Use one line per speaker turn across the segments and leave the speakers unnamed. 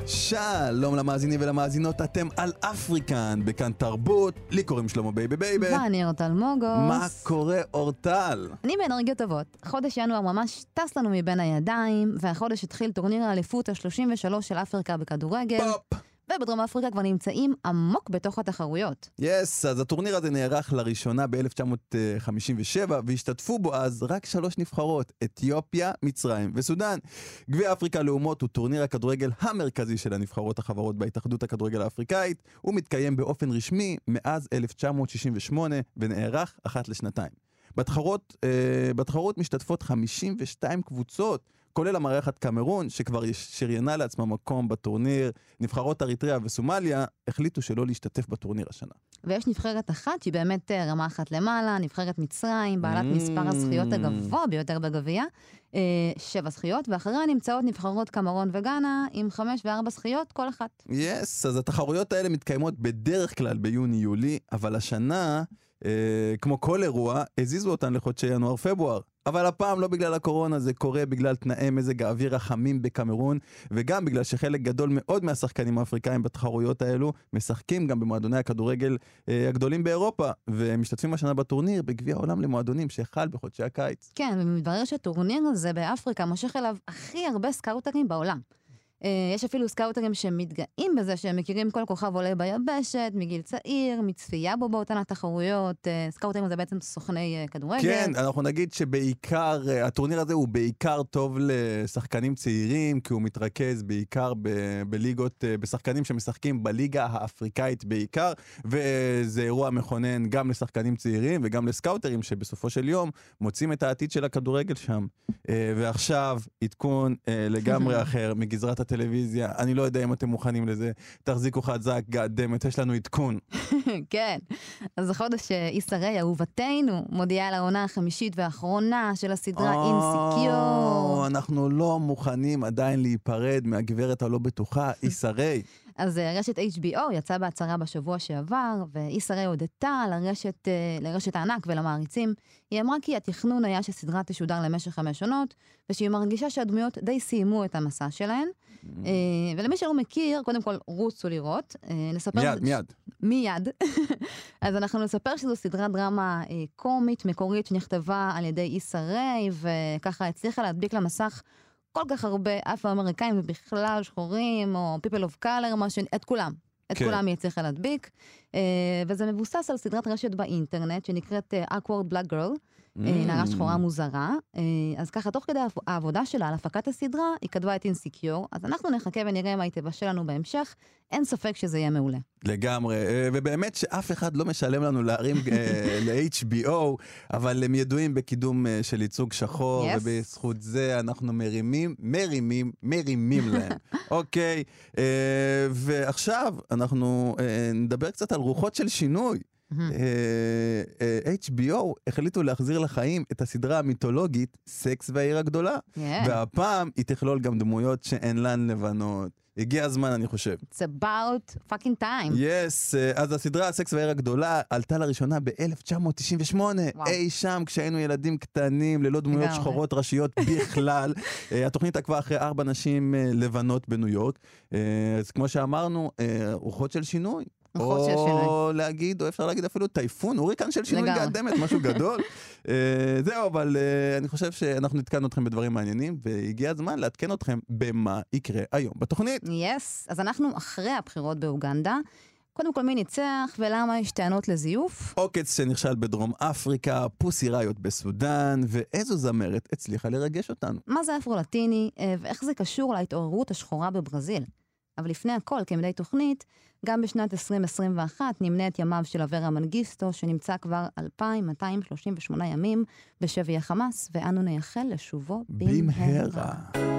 שלום למאזינים ולמאזינות, אתם על אפריקן, בכאן תרבות, לי קוראים שלמה בייבי בייבי.
ואני אורטל מוגוס.
מה קורה אורטל?
אני באנרגיות טובות. חודש ינואר ממש טס לנו מבין הידיים, והחודש התחיל טורניר האליפות ה-33 של אפריקה בכדורגל.
פופ!
ובדרום אפריקה כבר נמצאים עמוק בתוך התחרויות.
יס, אז הטורניר הזה נערך לראשונה ב-1957, והשתתפו בו אז רק 3 נבחרות, אתיופיה, מצרים וסודן. גביע אפריקה לאומות הוא טורניר הכדורגל המרכזי של הנבחרות החברות בהתאחדות הכדורגל האפריקאית. הוא מתקיים באופן רשמי מאז 1968 ונערך אחת לשנתיים. בתחרות משתתפות 52 קבוצות, כולל המארחת קמרון, שכבר שריינה לעצמה מקום בטורניר. נבחרות אריתריאה וסומליה החליטו שלא להשתתף בטורניר השנה.
ויש נבחרת אחת שהיא באמת רמה אחת למעלה, נבחרת מצרים, בעלת מספר הזכיות הגבוה ביותר בגביע, 7 זכיות, ואחריה נמצאות נבחרות קמרון וגאנה עם 5 ו4 זכיות כל אחת.
יס, אז התחרויות האלה מתקיימות בדרך כלל ביוני-יולי, אבל השנה, כמו כל אירוע, הזיזו אותן לחודשי ינואר-פברואר. אבל הפעם לא בגלל הקורונה, זה קורה בגלל תנאי מזג האוויר החמים בקמרון, וגם בגלל שחלק גדול מאוד מהשחקנים האפריקאים בתחרויות האלו משחקים גם במועדוני הכדורגל הגדולים באירופה, ומשתתפים השנה בטורניר בגביע העולם למועדונים שחל בחודשי הקיץ.
כן, ומתברר שהטורניר הזה באפריקה מושך אליו הכי הרבה סקאוטרים בעולם. יש אפילו סקאוטרים שמתגאים בזה שהם מכירים כל כוכב עולה ביבשת, מגיל צעיר, מצפייה בו באותן התחרויות. סקאוטרים זה בעצם סוכני כדורגל.
כן, אנחנו נגיד שבעיקר, הטורניר הזה הוא בעיקר טוב לשחקנים צעירים, כי הוא מתרכז בעיקר בליגות, בשחקנים שמשחקים בליגה האפריקאית בעיקר, וזה אירוע מכונן גם לשחקנים צעירים וגם לסקאוטרים שבסופו של יום מוצאים את העתיד של הכדורגל שם. ועכשיו עדכון לגמרי אחר מגזרת הטלוויזיה, אני לא יודע אם אתם מוכנים לזה, תחזיקו חזק, גאדמת, יש לנו עדכון.
כן, אז החודש איסרי, אהובתנו, מודיעה על העונה החמישית והאחרונה של הסדרה אינסקיור.
אנחנו לא מוכנים עדיין להיפרד מהגברת הלא בטוחה, איסרי.
אז רשת HBO יצאה בהצהרה בשבוע שעבר, ואיסרי הודתה לרשת הענק ולמעריצים. היא אמרה כי התכנון היה שסדרה תשודר למשך 5 עונות, ושהיא מרגישה שהדמויות די סיימו את המסע שלהן. ולמי שלא מכיר, קודם כל רוצו לראות. מיד. אז אנחנו נספר שזו סדרת דרמה קומית, מקורית, שנכתבה על ידי איסרי, וככה הצליחה להדביק למסך כל כך הרבה אפרו-אמריקאים ובכלל שחורים או people of color, את כולם. את כולם היא הצליחה להדביק. וזה מבוסס על סדרת רשת באינטרנט שנקראת Awkward Black Girl, נערה שחורה מוזרה. אז ככה, תוך כדי העבודה שלה על הפקת הסדרה, היא כתבה את אינסקיור. אז אנחנו נחכה ונראה מה היא תבשל לנו בהמשך. אין ספק שזה יהיה מעולה.
לגמרי, ובאמת שאף אחד לא משלם לנו להרים ל-HBO, אבל הם ידועים בקידום של ייצוג שחור, ובזכות זה אנחנו מרימים להם. אוקיי, ועכשיו אנחנו נדבר קצת על רוחות של שינוי. HBO החליטו להחזיר לחיים את הסדרה המיתולוגית סקס והעיר הגדולה, והפעם היא תכלול גם דמויות שאין לן לבנות. הגיע הזמן, אני חושב.
It's about fucking time.
Yes, אז הסדרה סקס והעיר הגדולה עלתה לראשונה ב-1998, אי שם כשהיינו ילדים קטנים ללא דמויות שחורות ראשיות בכלל. התוכנית עקבה אחרי 4 נשים לבנות בניו יורק. אז כמו שאמרנו, רוחות של שינוי. או להגיד, או אפשר להגיד אפילו טייפון, הוריקן של שינוי גאדמת, משהו גדול. זהו, אבל אני חושב שאנחנו נתקענו אתכם בדברים מעניינים, והגיע הזמן להתקן אתכם במה יקרה היום בתוכנית.
יס, אז אנחנו אחרי הבחירות באוגנדה. קודם כל, מי ניצח ולמה יש טענות לזיוף?
עוקץ שנכשל בדרום אפריקה, פוסי ראיות בסודן, ואיזו זמרת הצליחה לרגש אותנו.
מה זה אפרו-לטיני, ואיך זה קשור להתעוררות השחורה בברזיל? אבל לפני הכל, כמדי תוכנית, גם בשנת 2021 נמנה את ימיו של אברה מנגיסטו, שנמצא כבר 2,238 ימים בשבי החמאס, ואנו נייחל לשובו במהרה.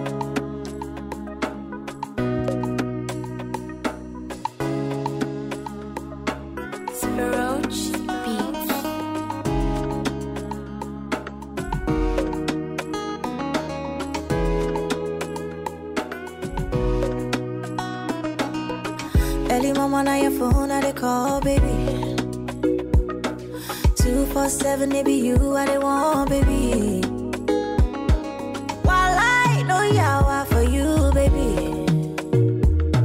Early mama, now your phone, I they call, baby. 247, they be you, I they want, baby. While I know yawa for you, baby.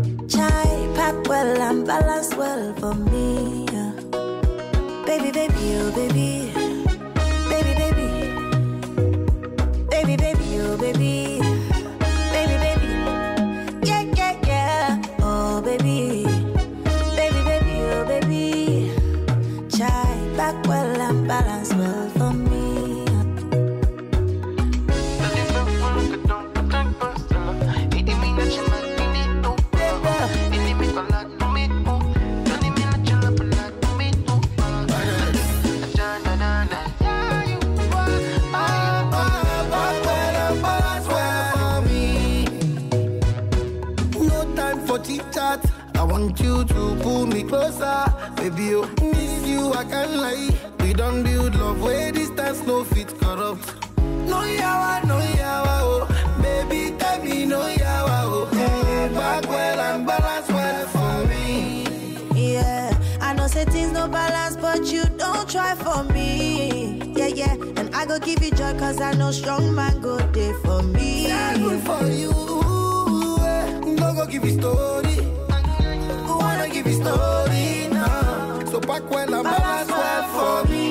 I want you to pull me closer. Baby, you need you, I can't lie. We don't build love where distance no fit corrupt. No yawa, oh. Baby, tell me no yawa, oh. Back well and balance well for me.
Yeah, I know say things no balance, but you don't try for me. Yeah, and I go give you joy, cause I know strong man go there for me.
Yeah, good for you. Don't go give you story. Who wanna give you story now? So back well and balance well for me.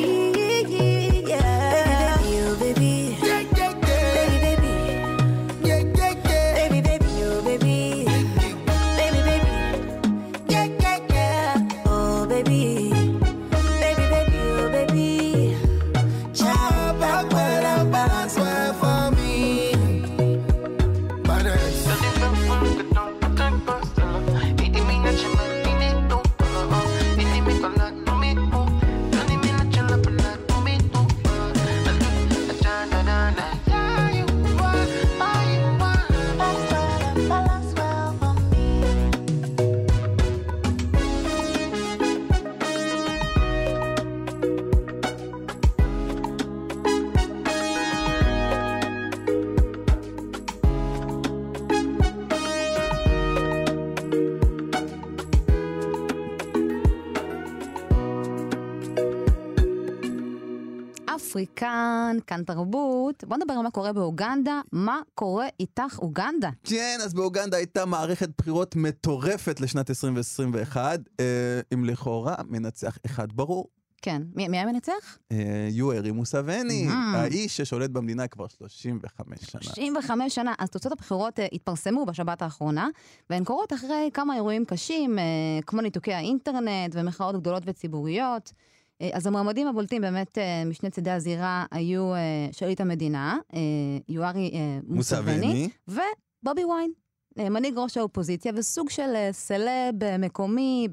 כאן תרבות. בוא נדבר על מה קורה באוגנדה. מה קורה איתך אוגנדה?
כן, אז באוגנדה הייתה מערכת בחירות מטורפת לשנת 2021, עם לכאורה מנצח אחד ברור.
כן, מי המנצח?
יוארי מוסאבני, האיש ששולט במדינה כבר 35 שנה.
35 שנה. אז תוצאות הבחירות התפרסמו בשבת האחרונה, והן קורות אחרי כמה אירועים קשים, כמו ניתוקי האינטרנט ומחאות גדולות וציבוריות. אז המועמדים הבולטים באמת משני צדי הזירה היו שליט המדינה, יוארי מוסאבני, ובובי ויין, מנהיג ראש האופוזיציה, וסוג של סלב מקומי,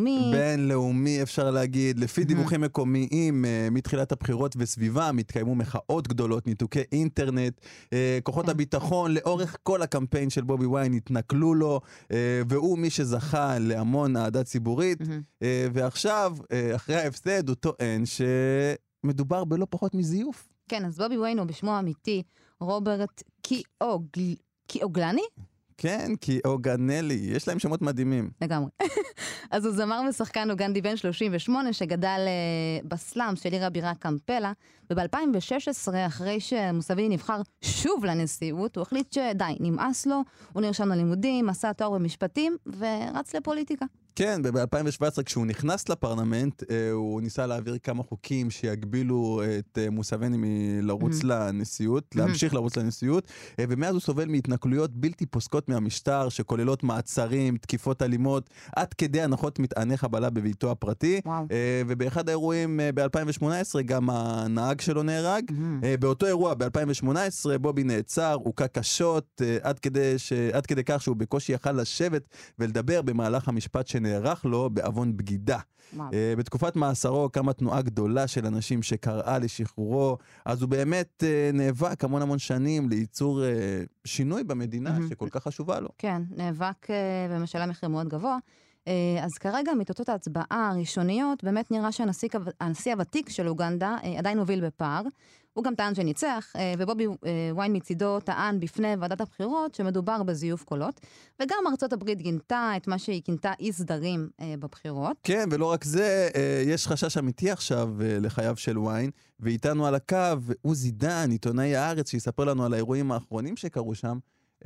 בינלאומי,
אפשר להגיד. לפי דיווחים מקומיים, מתחילת הבחירות וסביבה, מתקיימו מחאות גדולות, ניתוקי אינטרנט, כוחות הביטחון, לאורך כל הקמפיין של בובי ויין התנכלו לו, והוא מי שזכה להמון אהדה ציבורית, ועכשיו, אחרי ההפסד, הוא טוען שמדובר בלא פחות מזיוף.
כן, אז בובי ויין הוא בשמו האמיתי, רוברט קיאוגלני?
כן, כי אוגנלי, יש להם שמות מדהימים.
לגמרי. אז הוא זמר ושחקן אוגנדי בן 38, שגדל בסלאם של עיר הבירה קמפלה, וב-2016, אחרי שמוסאבני נבחר שוב לנשיאות, הוא החליט שדי, נמאס לו, הוא נרשם ללימודים, עשה תואר במשפטים, ורץ לפוליטיקה.
כן, ב-2017 כשהוא נכנס לפרלמנט, הוא ניסה להעביר כמה חוקים שיגבילו את מוסאבני מלרוץ לנשיאות, להמשיך לרוץ לנשיאות, ומאז הוא סובל מהתנכלויות בלתי פוסקות מהמשטר, שכוללות מעצרים, תקיפות אלימות, עד כדי הנחות מטעני חבלה בביתו הפרטי, ובאחד האירועים ב-2018 גם הנהג שלו נהרג. באותו אירוע ב-2018 בובי נעצר, הוכה קשות, עד כדי כך שהוא בקושי יכל לשבת ולדבר במהלך המשפט שנערך לו בעוון בגידה. בתקופת מאסרו קמה תנועה גדולה של אנשים שקראה לשחרורו, אז הוא באמת נאבק המון שנים לייצור שינוי במדינה שכל כך חשובה לו.
כן, נאבק ומשלם מחיר מאוד גבוה. אז כרגע מתוצאות ההצבעה הראשוניות, באמת נראה שהנשיא הוותיק של אוגנדה עדיין מוביל בפער. הוא גם טען שניצח, ובובי ויין מצידו טען בפני ועדת הבחירות שמדובר בזיוף קולות, וגם ארצות הברית גינתה את מה שהיא כינתה אי סדרים בבחירות.
כן, ולא רק זה, יש חשש אמיתי עכשיו לחייו של ויין, ואיתנו על הקו עוזי דן, עיתונאי הארץ, שיספר לנו על האירועים האחרונים שקרו שם,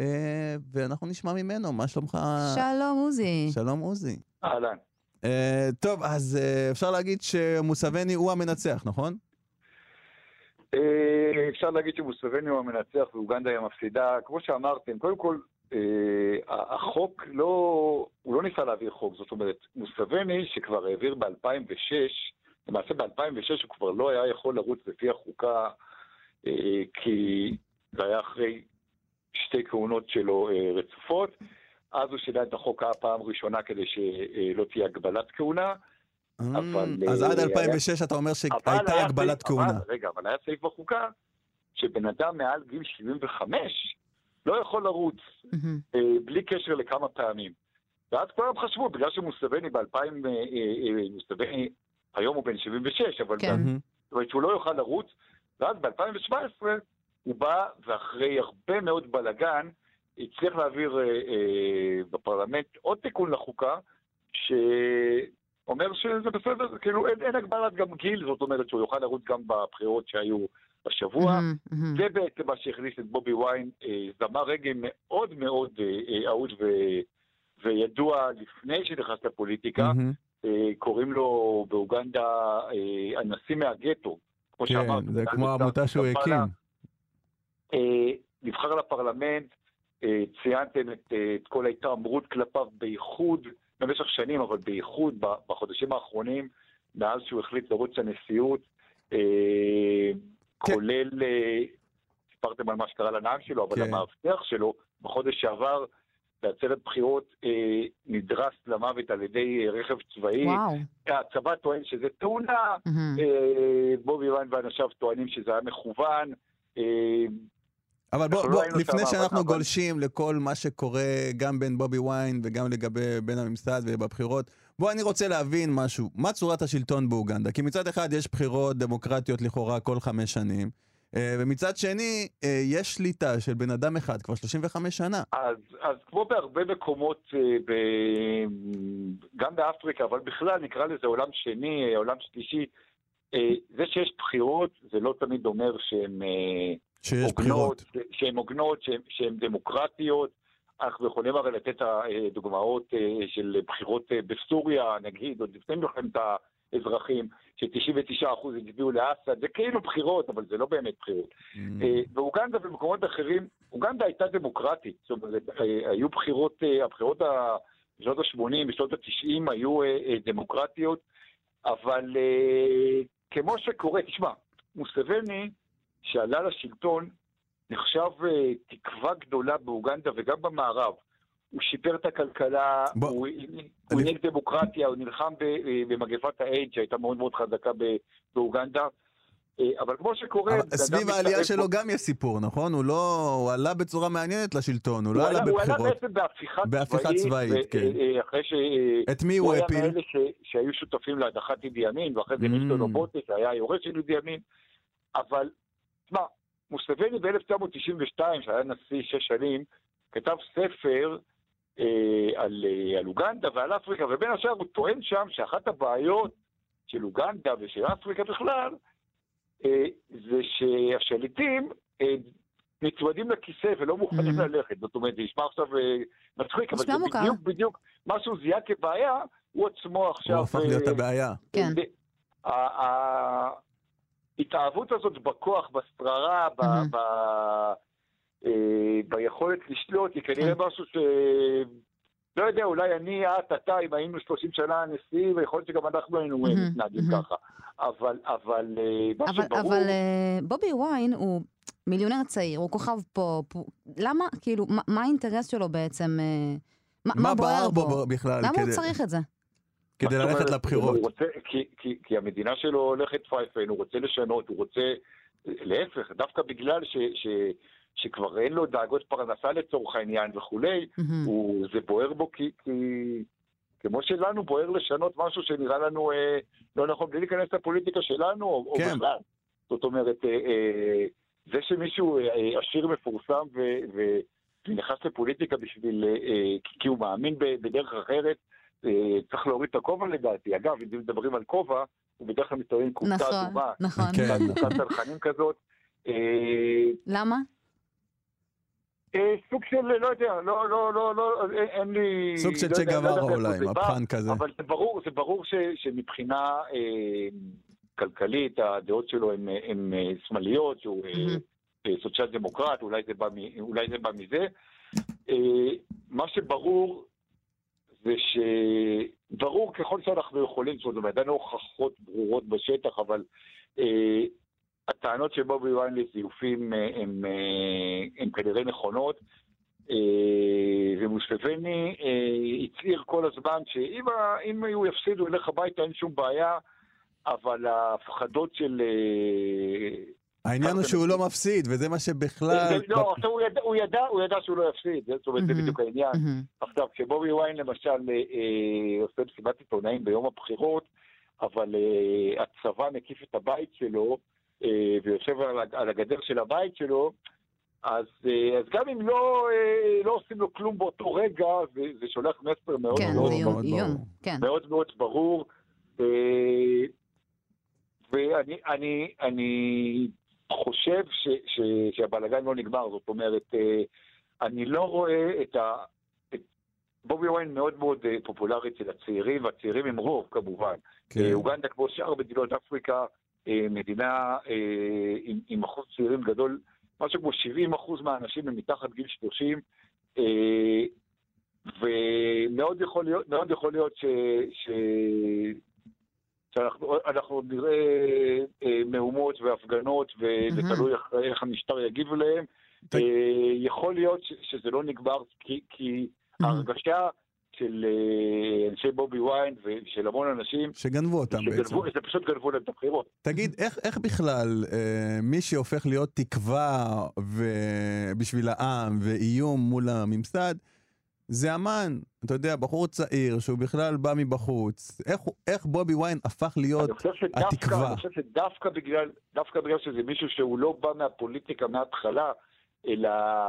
ואנחנו נשמע ממנו. מה שלומך?
שלום עוזי.
שלום עוזי.
אהלן.
טוב, אז אפשר להגיד שמוסאבני הוא המנצח, נכון?
אפשר להגיד שמוסאבני הוא המנצח ואוגנדה היא המפסידה. כמו שאמרתם, קודם כל, החוק הוא לא ניסה להעביר חוק. זאת אומרת, מוסאבני שכבר העביר ב-2006, למעשה ב-2006 הוא כבר לא היה יכול לרוץ לפי החוקה, כי זה היה אחרי שתי כהונות שלו רצופות. אז הוא שינה את החוק הפעם ראשונה כדי שלא תהיה הגבלת כהונה.
אז עד 2006 אתה אומר שהייתה הגבלת כהונה.
רגע, אבל היה סעיף בחוקה שבן אדם מעל גיל 75 לא יכול לרוץ בלי קשר לכמה פעמים. ואז כולם חשבו, בגלל שמוסבני מוסבני היום הוא בן 76, אבל זאת אומרת שהוא לא יוכל לרוץ, ואז ב-2017 הוא בא, ואחרי הרבה מאוד בלגן, הצליח להעביר בפרלמנט עוד תיקון לחוקה, שאומר שזה בסדר, כאילו אין הגבלת גם גיל, זאת אומרת שהוא יוכל לרוץ גם בבחירות שהיו בשבוע, זה בעצם מה שהכניס את בובי ויין, זמר רגע מאוד מאוד אהוד וידוע לפני שנכנס לפוליטיקה, קוראים לו באוגנדה הנשיא מהגטו, כמו שאמרת.
כן, זה כמו העמותה שהוא הקים.
נבחר לפרלמנט, ציינתם את כל ההתעמרות כלפיו בייחוד, במשך שנים, אבל בייחוד בחודשים האחרונים, מאז שהוא החליט לרוץ לנשיאות, כולל, סיפרתם על מה שקרה לנהג שלו, אבל המאבטח שלו, בחודש שעבר, בעצרת בחירות נדרס למוות על ידי רכב צבאי. הצבא טוען שזה תאונה, בובי ויין ואנשיו טוענים שזה היה מכוון.
אבל בוא, לפני שאנחנו גולשים לכל מה שקורה גם בין בובי ויין וגם לגבי בין הממסד ובבחירות, אני רוצה להבין משהו. מה צורת השלטון באוגנדה? כי מצד אחד יש בחירות דמוקרטיות לכאורה כל 5 שנים, ומצד שני, יש שליטה של בן אדם אחד כבר 35 שנה.
אז כמו בהרבה מקומות, גם באפריקה, אבל בכלל נקרא לזה עולם שני, עולם שלישי, זה שיש בחירות, זה לא תמיד אומר שהן הוגנות, שהן דמוקרטיות. אנחנו יכולים הרי לתת דוגמאות של בחירות בסוריה, נגיד, עוד לפני מלחמת האזרחים, ש99% הצביעו לאסד, זה כאילו בחירות, אבל זה לא באמת בחירות. באוגנדה ובמקומות אחרים, אוגנדה הייתה דמוקרטית, זאת אומרת, היו בחירות, הבחירות בשנות ה-80, בשנות ה-90 היו דמוקרטיות, אבל כמו שקורה, תשמע, מוסבני שעלה לשלטון, נחשב תקווה גדולה באוגנדה וגם במערב. הוא שיפר את הכלכלה, הוא נגד דמוקרטיה, הוא נלחם במגפת האיידס שהייתה מאוד מאוד חזקה באוגנדה. אבל כמו שקורה...
סביב העלייה שלו גם יש סיפור, נכון? הוא עלה בצורה מעניינת לשלטון, הוא לא עלה בבחירות.
הוא עלה בעצם בהפיכה צבאית,
כן.
אחרי
את מי הוא הפיל?
הוא היה מאלה שהיו שותפים להדחת אידי אמין, ואחרי זה ניסו בוטס, היה היורש של אידי אמין. אבל, תשמע, מוסבני ב-1992, שהיה נשיא 6 שנים, כתב ספר על אוגנדה ועל אפריקה, ובין השאר הוא טוען שם שאחת הבעיות של אוגנדה ושל אפריקה בכלל, זה שהשליטים נצמדים לכיסא ולא מוכנים ללכת. זאת אומרת, זה ישמע עכשיו מצחיק, אבל זה בדיוק מה שהוא זיהה כבעיה, הוא עצמו עכשיו...
הוא הפך להיות הבעיה.
כן.
ההתאהבות הזאת בכוח, בשררה, ביכולת לשלוט, היא כנראה משהו ש... לא יודע, אולי אני, אתה, אם היינו 30 שנה נשיא, ויכול להיות שגם אנחנו היינו מתנהגים ככה. אבל מה שברור... אבל
בובי ויין הוא מיליונר צעיר, הוא כוכב פה. למה, כאילו, מה האינטרס שלו בעצם? מה בוער בו
בכלל?
למה הוא צריך את זה?
כדי ללכת לבחירות.
כי המדינה שלו הולכת פייפן, הוא רוצה לשנות, הוא רוצה... להפך, דווקא בגלל שכבר אין לו דאגות פרנסה לצורך העניין וכולי, זה בוער בו כי כמו שלנו בוער לשנות משהו שנראה לנו לא נכון, בלי להיכנס לפוליטיקה שלנו או בכלל. זאת אומרת, זה שמישהו עשיר מפורסם ונכנס לפוליטיקה בשביל, כי הוא מאמין בדרך אחרת, צריך להוריד את הכובע לדעתי. אגב, אם מדברים על כובע, הוא בדרך כלל מסתובב עם קופסה אדומה.
נכון.
קופסה צלחנים כזאת.
למה?
סוג של, לא יודע, לא, אין לי...
סוג של צ'גווארה אולי, מבחן כזה.
אבל זה ברור שמבחינה כלכלית, הדעות שלו הן שמאליות, שהוא סוציאל דמוקרט, אולי זה בא מזה. מה שברור זה שברור ככל שאנחנו יכולים, זאת אומרת, אין הוכחות ברורות בשטח, אבל הטענות של בובי ויין לזיופים הן כנראה נכונות, ומוסבני הצהיר כל הזמן שאם הוא יפסיד הוא ילך הביתה, אין שום בעיה, אבל ההפחדות
העניין הוא שהוא לא מפסיד, וזה מה שבכלל...
לא, עכשיו הוא ידע שהוא לא יפסיד, זאת אומרת, זה בדיוק העניין. עכשיו, כשבובי ויין למשל עושה מסיבת עיתונאים ביום הבחירות, אבל הצבא מקיף את הבית שלו, ויושב על הגדר של הבית שלו, אז גם אם לא עושים לו כלום באותו רגע, זה שולח מסר מאוד מאוד ברור. ואני חושב שהבלגן לא נגמר, זאת אומרת, אני לא רואה את בובי ויין מאוד מאוד פופולרי אצל הצעירים, והצעירים הם רוב כמובן. אוגנדה כמו שאר מדינות אפריקה, מדינה עם אחוז צעירים גדול, משהו כמו 70% מהאנשים הם מתחת גיל 30, ומאוד יכול להיות שאנחנו נראה מהומות והפגנות, וזה תלוי איך המשטר יגיב להם. יכול להיות שזה לא נגמר, כי ההרגשה של אנשי בובי ויין ושל המון אנשים
שגנבו אותם בעצם.
זה פשוט גנבו להם את הבחירות.
תגיד, איך בכלל מי שהופך להיות תקווה בשביל העם ואיום מול הממסד, זה אמן, אתה יודע, בחור צעיר שהוא בכלל בא מבחוץ. איך בובי ויין הפך להיות התקווה?
אני חושב שדווקא בגלל שזה מישהו שהוא לא בא מהפוליטיקה מההתחלה, אלא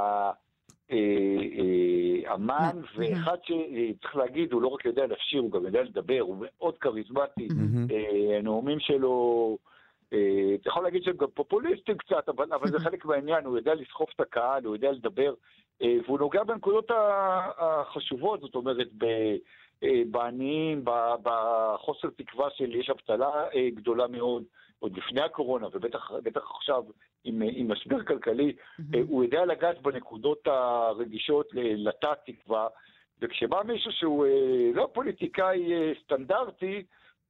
אמן, ואחד שצריך להגיד, הוא לא רק יודע לשיר, הוא גם יודע לדבר, הוא מאוד כריזמטי. הנאומים שלו, אתה יכול להגיד שהם גם פופוליסטים קצת, אבל זה חלק מהעניין, הוא יודע לסחוף את הקהל, הוא יודע לדבר, והוא נוגע בנקודות החשובות, זאת אומרת, בעניים, בחוסר תקווה של יש אבטלה גדולה מאוד, עוד לפני הקורונה, ובטח עכשיו עם משבר כלכלי, הוא יודע לגעת בנקודות הרגישות לתת תקווה, וכשבא מישהו שהוא לא פוליטיקאי סטנדרטי,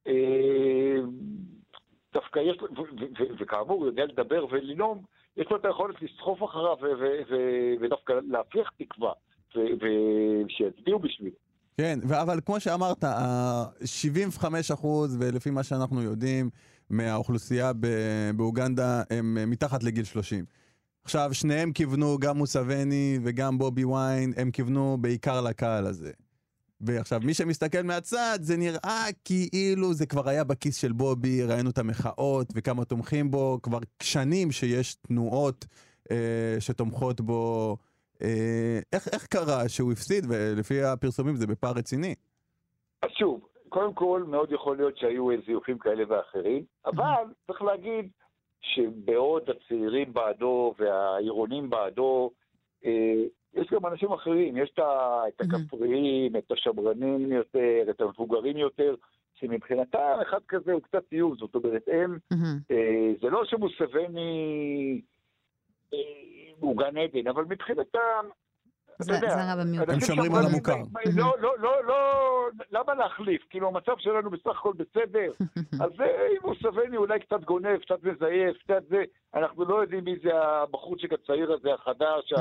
דווקא יש לו, וכאמור הוא יודע לדבר ולנום, יש לו את היכולת לסחוף אחריו ודווקא להפיח תקווה, ושיצביעו בשביל.
כן, אבל כמו שאמרת, 75%, ולפי מה שאנחנו יודעים, מהאוכלוסייה באוגנדה הם מתחת לגיל 30. עכשיו, שניהם כיוונו, גם מוסווני וגם בובי ויין, הם כיוונו בעיקר לקהל הזה. ועכשיו, מי שמסתכל מהצד, זה נראה כאילו זה כבר היה בכיס של בובי, ראינו את המחאות וכמה תומכים בו, כבר שנים שיש תנועות שתומכות בו. איך קרה שהוא הפסיד, ולפי הפרסומים זה בפער רציני?
אז שוב, קודם כל מאוד יכול להיות שהיו זיופים כאלה ואחרים, אבל צריך להגיד שבעוד הצעירים בעדו והעירונים בעדו, יש גם אנשים אחרים, יש את הכפריים, את השמרנים יותר, את המבוגרים יותר, שמבחינתם אחד כזה הוא קצת טיוב, זאת אומרת, זה לא שמוסווני הוא גן עדן, אבל מבחינתם,
זה רע במיוחד.
הם שומרים על המוכר.
לא, למה להחליף? כאילו המצב שלנו בסך הכל בסדר, אז אם מוסווני אולי קצת גונב, קצת מזייף, קצת זה, אנחנו לא יודעים מי זה הבחורצ'יק הצעיר הזה, החדש,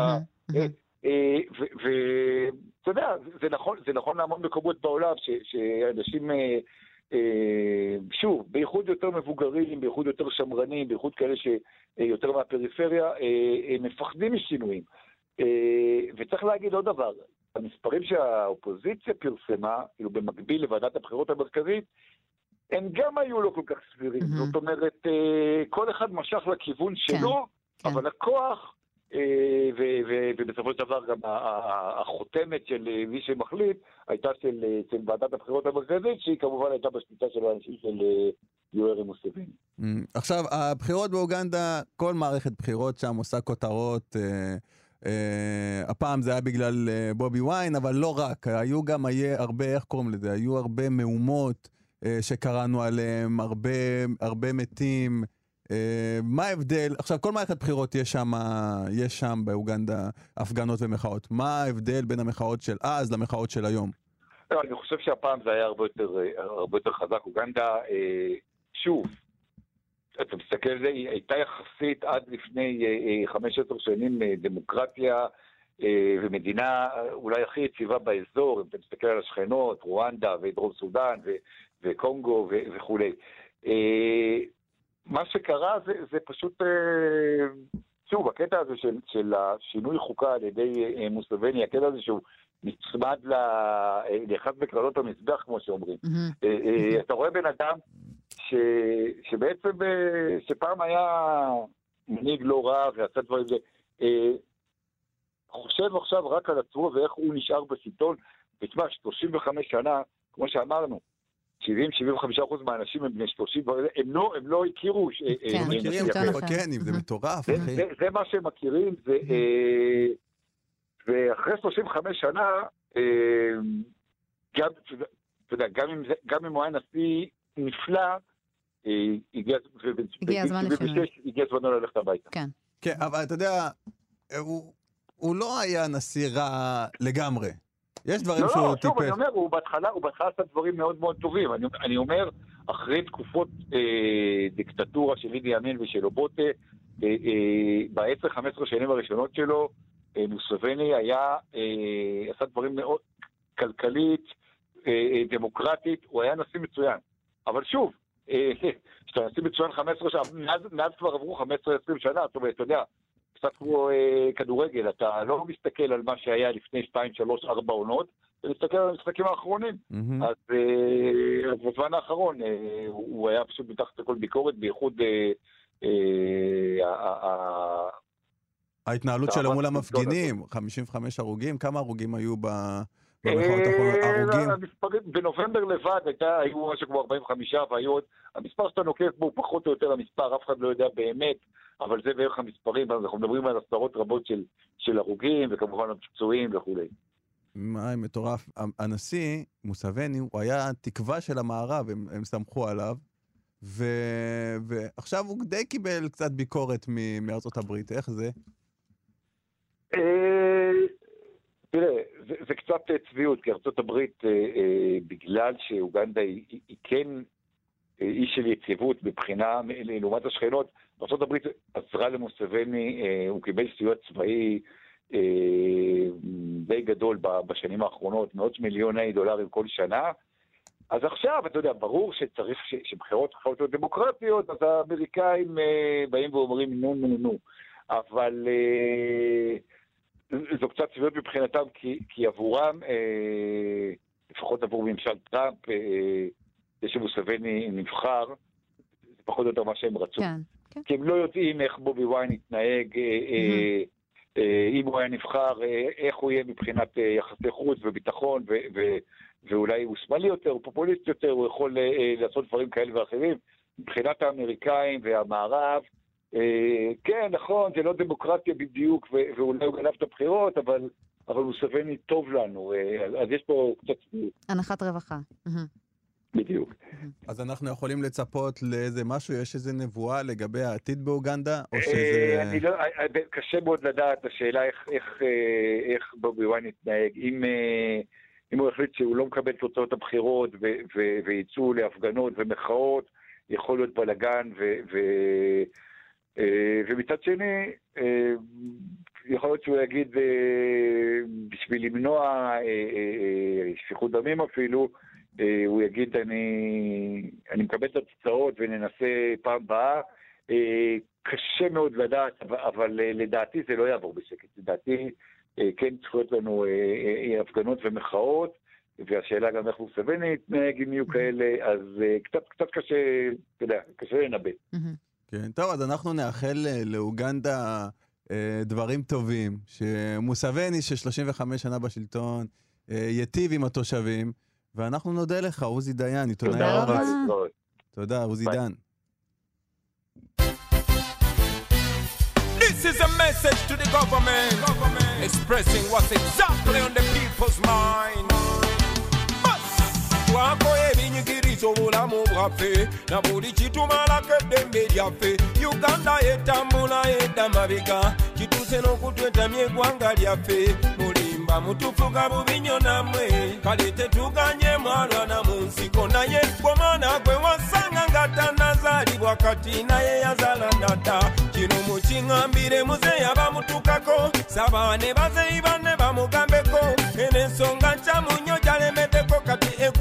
ואתה יודע, זה נכון להמון מקומות בעולם, שאנשים, שוב, בייחוד יותר מבוגרים, בייחוד יותר שמרנים, בייחוד כאלה שיותר מהפריפריה, מפחדים משינויים. וצריך להגיד עוד דבר, המספרים שהאופוזיציה פרסמה, כאילו במקביל לוועדת הבחירות המרכזית, הם גם היו לא כל כך סבירים. זאת אומרת, כל אחד משך לכיוון שלו, אבל הכוח, ובסופו של דבר גם החותמת של מי שמחליט, הייתה של ועדת הבחירות המרכזית, שהיא כמובן הייתה בשליטה של האנשים של יוארי מוסווני.
עכשיו, הבחירות באוגנדה, כל מערכת בחירות שם עושה כותרות, הפעם זה היה בגלל בובי ויין, אבל לא רק, היו גם הרבה, איך קוראים לזה, היו הרבה מהומות שקראנו עליהם, הרבה מתים. מה ההבדל? עכשיו, כל מערכת בחירות יש שם באוגנדה הפגנות ומחאות. מה ההבדל בין המחאות של אז למחאות של היום?
אני חושב שהפעם זה היה הרבה יותר חזק. אוגנדה, שוב, אתה מסתכל על זה, היא הייתה יחסית עד לפני 15 שנים דמוקרטיה ומדינה אולי הכי יציבה באזור, אם אתה מסתכל על השכנות, רואנדה ודרום סודן וקונגו וכו'. מה שקרה זה פשוט, שוב, הקטע הזה של השינוי חוקה על ידי מוסבני, הקטע הזה שהוא נצמד לאחד בקרנות המזבח, כמו שאומרים. אתה רואה בן אדם שבעצם, שפעם היה מנהיג לא רע ועשה דברים, חושב עכשיו רק על עצמו ואיך הוא נשאר בשלטון, ותשמע, 35 שנה, כמו שאמרנו, 70-75% מהאנשים הם בני 30, הם לא הכירו...
לא מכירים, זה מטורף.
זה מה שהם מכירים, ואחרי 35 שנה, גם אם הוא היה נשיא נפלא, הגיע זמנו ללכת הביתה.
כן, אבל אתה יודע, הוא לא היה נשיא רע לגמרי. יש דברים שהוא טיפש.
אני אומר, הוא בהתחלה עשה דברים מאוד מאוד טובים. אני אומר, אחרי תקופות דיקטטורה של אידי אמין ושל אובוטה, ב10-15 שנים הראשונות שלו, מוסבני עשה דברים מאוד כלכלית, דמוקרטית, הוא היה נשיא מצוין. אבל שוב, כשאתה נשיא מצוין 15 שנה, מאז כבר עברו 15-20 שנה, זאת אומרת, אתה יודע, קצת כמו כדורגל, אתה לא מסתכל על מה שהיה לפני 2, 3, 4 עונות, אתה מסתכל על המשחקים האחרונים. אז בזמן האחרון הוא היה פשוט מתחת לכל ביקורת, בייחוד
ההתנהלות שלו מול המפגינים, 55 הרוגים, כמה הרוגים היו במחאות הרוגים?
בנובמבר לבד היו משהו כמו 45, והיו עוד, המספר שאתה נוקף בו הוא פחות או יותר המספר, אף אחד לא יודע באמת, אבל זה בערך המספרים, אנחנו מדברים על עשרות רבות של הרוגים, וכמובן הפצועים וכו'.
מטורף. הנשיא מוסבני, הוא היה תקווה של המערב, הם סמכו עליו, ועכשיו הוא די קיבל קצת ביקורת מארצות הברית, איך זה?
תראה, זה קצת צביעות, כי ארצות הברית, בגלל שאוגנדה היא כן איש של יציבות בבחינה לעומת השכנות, ארצות הברית עזרה למוסבני, הוא קיבל סיוע צבאי די גדול בשנים האחרונות, מאות מיליוני דולרים כל שנה, אז עכשיו, אתה יודע, ברור שצריך שבחירות צריכות להיות דמוקרטיות, אז האמריקאים באים ואומרים נו, אבל זו קצת צביעות מבחינתם, כי עבורם, לפחות עבור ממשל טראמפ, זה שמוסבני נבחר, זה פחות או יותר מה שהם רצו. כי הם לא יודעים איך בובי ויין יתנהג, אם הוא היה נבחר, איך הוא יהיה מבחינת יחסי חוץ וביטחון, ואולי הוא שמאלי יותר, הוא פופוליסט יותר, הוא יכול לעשות דברים כאלה ואחרים. מבחינת האמריקאים והמערב, כן, נכון, זה לא דמוקרטיה בדיוק, ואולי הוא גנב את הבחירות, אבל מוסבני טוב לנו, אז יש פה קצת...
הנחת רווחה.
בדיוק.
אז אנחנו יכולים לצפות לאיזה משהו, יש איזה נבואה לגבי העתיד באוגנדה, או שזה...
קשה מאוד לדעת, השאלה איך בובי ויין יתנהג, אם הוא החליט שהוא לא מקבל תוצאות הבחירות, ויצאו להפגנות ומחאות, יכול להיות בלגן, ומצד שני, יכול להיות שהוא יגיד, בשביל למנוע שפיכות דמים אפילו, הוא יגיד, אני מקבל את התוצאות וננסה פעם הבאה. קשה מאוד לדעת, אבל לדעתי זה לא יעבור בשקט. לדעתי כן צריכות לנו הפגנות ומחאות, והשאלה גם איך מוסבני יתנהג אם יהיו כאלה, אז קצת קשה, אתה יודע, קשה לנבא.
כן, טוב, אז אנחנו נאחל לאוגנדה דברים טובים, שמוסבני ש35 שנה בשלטון יטיב עם התושבים, ואנחנו נודה לך, עוזי דיין, עיתונאי הארץ. תודה, עוזי דיין.
This is a message to the government, expressing what's exactly on the people's mind. Twakoye binyigiriza obulamu bwaffe na buli kitumalako eddembe lyaffe. Uganda etambula edda mabega, kituuse n'okutwetamya eggwanga lyaffe. Mulimba mutufuga bubi nnyo nammwe, kale tetuganye mwalwana mu nsiko. Naye gw'omwana gwe wasanga nga tannazaalibwa kati naye yazaala ndadda. Kino mukiŋŋambire muzeeyi abamutukako, saba ne bazeeyi banne bamugambeko. Eno ensonga nkyamu nnyo gyalemeddeko kati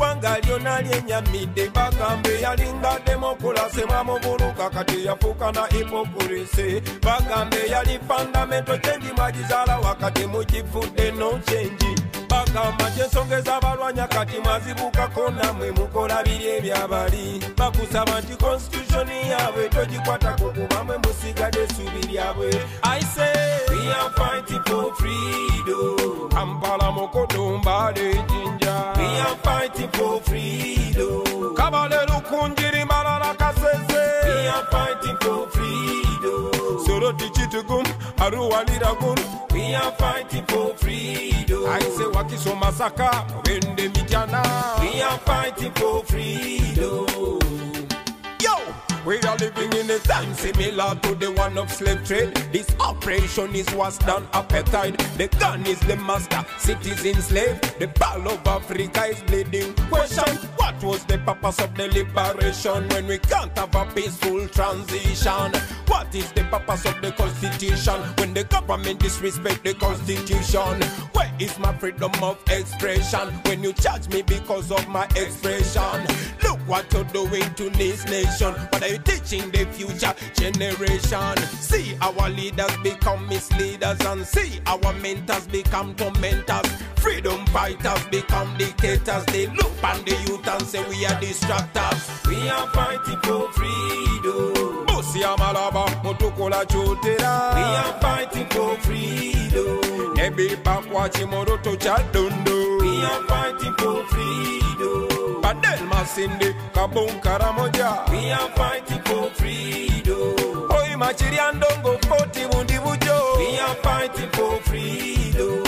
eggwanga lyonna lyenyamidde bagambe yalinga demokrasi mwamubuluka kati yafuuka na hipokurisi bagambe yali fundamento change mwagizaala wakati mugifudde no change bagamba kyensongeza abalwanya kati mwazibukako namwe mukola biri ebyabali bakusaba nti constitution yaabwe togikwatako kuba mwe musigadde essuubi lyabwe I say we are fighting for freedom Kampala Mokodumba Jinja we are fighting for freedom Kabale Lukunjiri Malala Kasese we are fighting for freedom Soroti Chitugum Arua Liragum we are fighting for freedom I say Wakiso Masaka Wende Mijana we are fighting for freedom Yo! We are living in a time similar to the one of slave trade. This operation is worse than apartheid. The gun is the master, citizen slave. The ball of Africa is bleeding. Question, what was the purpose of the liberation when we can't have a peaceful transition? What is the purpose of the constitution when the government disrespect the constitution? Where is my freedom of expression when you charge me because of my expression? Look what you're doing to this nation. What are you teaching the future generation? See our leaders become misleaders and see our mentors become tormentors. Freedom fighters become dictators. They look on the youth and say we are distractors. We are fighting for freedom. Bosi amalaba mutukola chotera. We are fighting for freedom. Nebi bakwachi moroto chadondo. We are fighting for freedom. Badel Masinde, Kabon Karamoja. We are fighting for freedom. Oi Machiriandongo, 40 Wundi Wujo. We are fighting for freedom.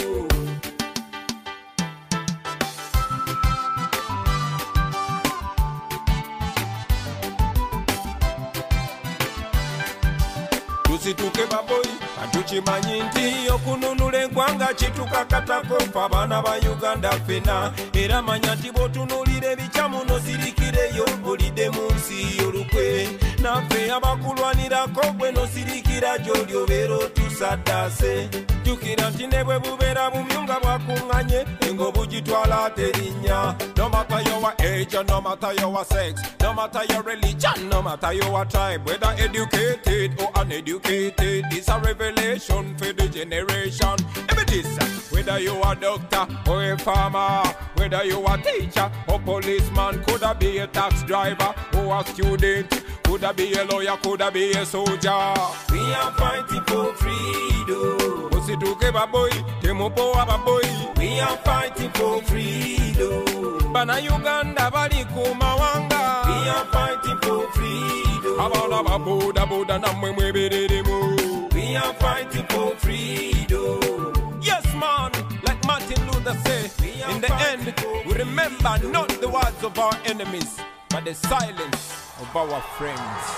Tusituke baboyi, atuchimanyi nti okununula eggwanga kitukakatako abaana ba Uganda fena era manya nti bw'otunuulira ebikyamu nosirikireyo bulidde mu nsi y'olukwe naffe abakulwanirako gwe nosirikira gy'oli obeera otusaddaase jjukira nti ne bwe bubeera bumyunga bwakuŋŋanye engo bugitwala terinnya no matter your age, no matter your sex, no matter your religion, no matter your tribe, whether educated or uneducated, it's a revelation for the generation. Every this, whether you a doctor or a farmer, whether you a teacher or policeman, could have be a tax driver or a student, could have be a lawyer, could have be a soldier. We are fighting for freedom. Usituke baboy, temupo ababoy. We are fighting for freedom. Bana Uganda bali kumawanga. We are fighting for freedom. Abala baboda boda namwe mwebereremu. We are fighting for freedom. Yes man, like Martin Luther said, in the end, we remember not the words of our enemies, but the silence of our friends.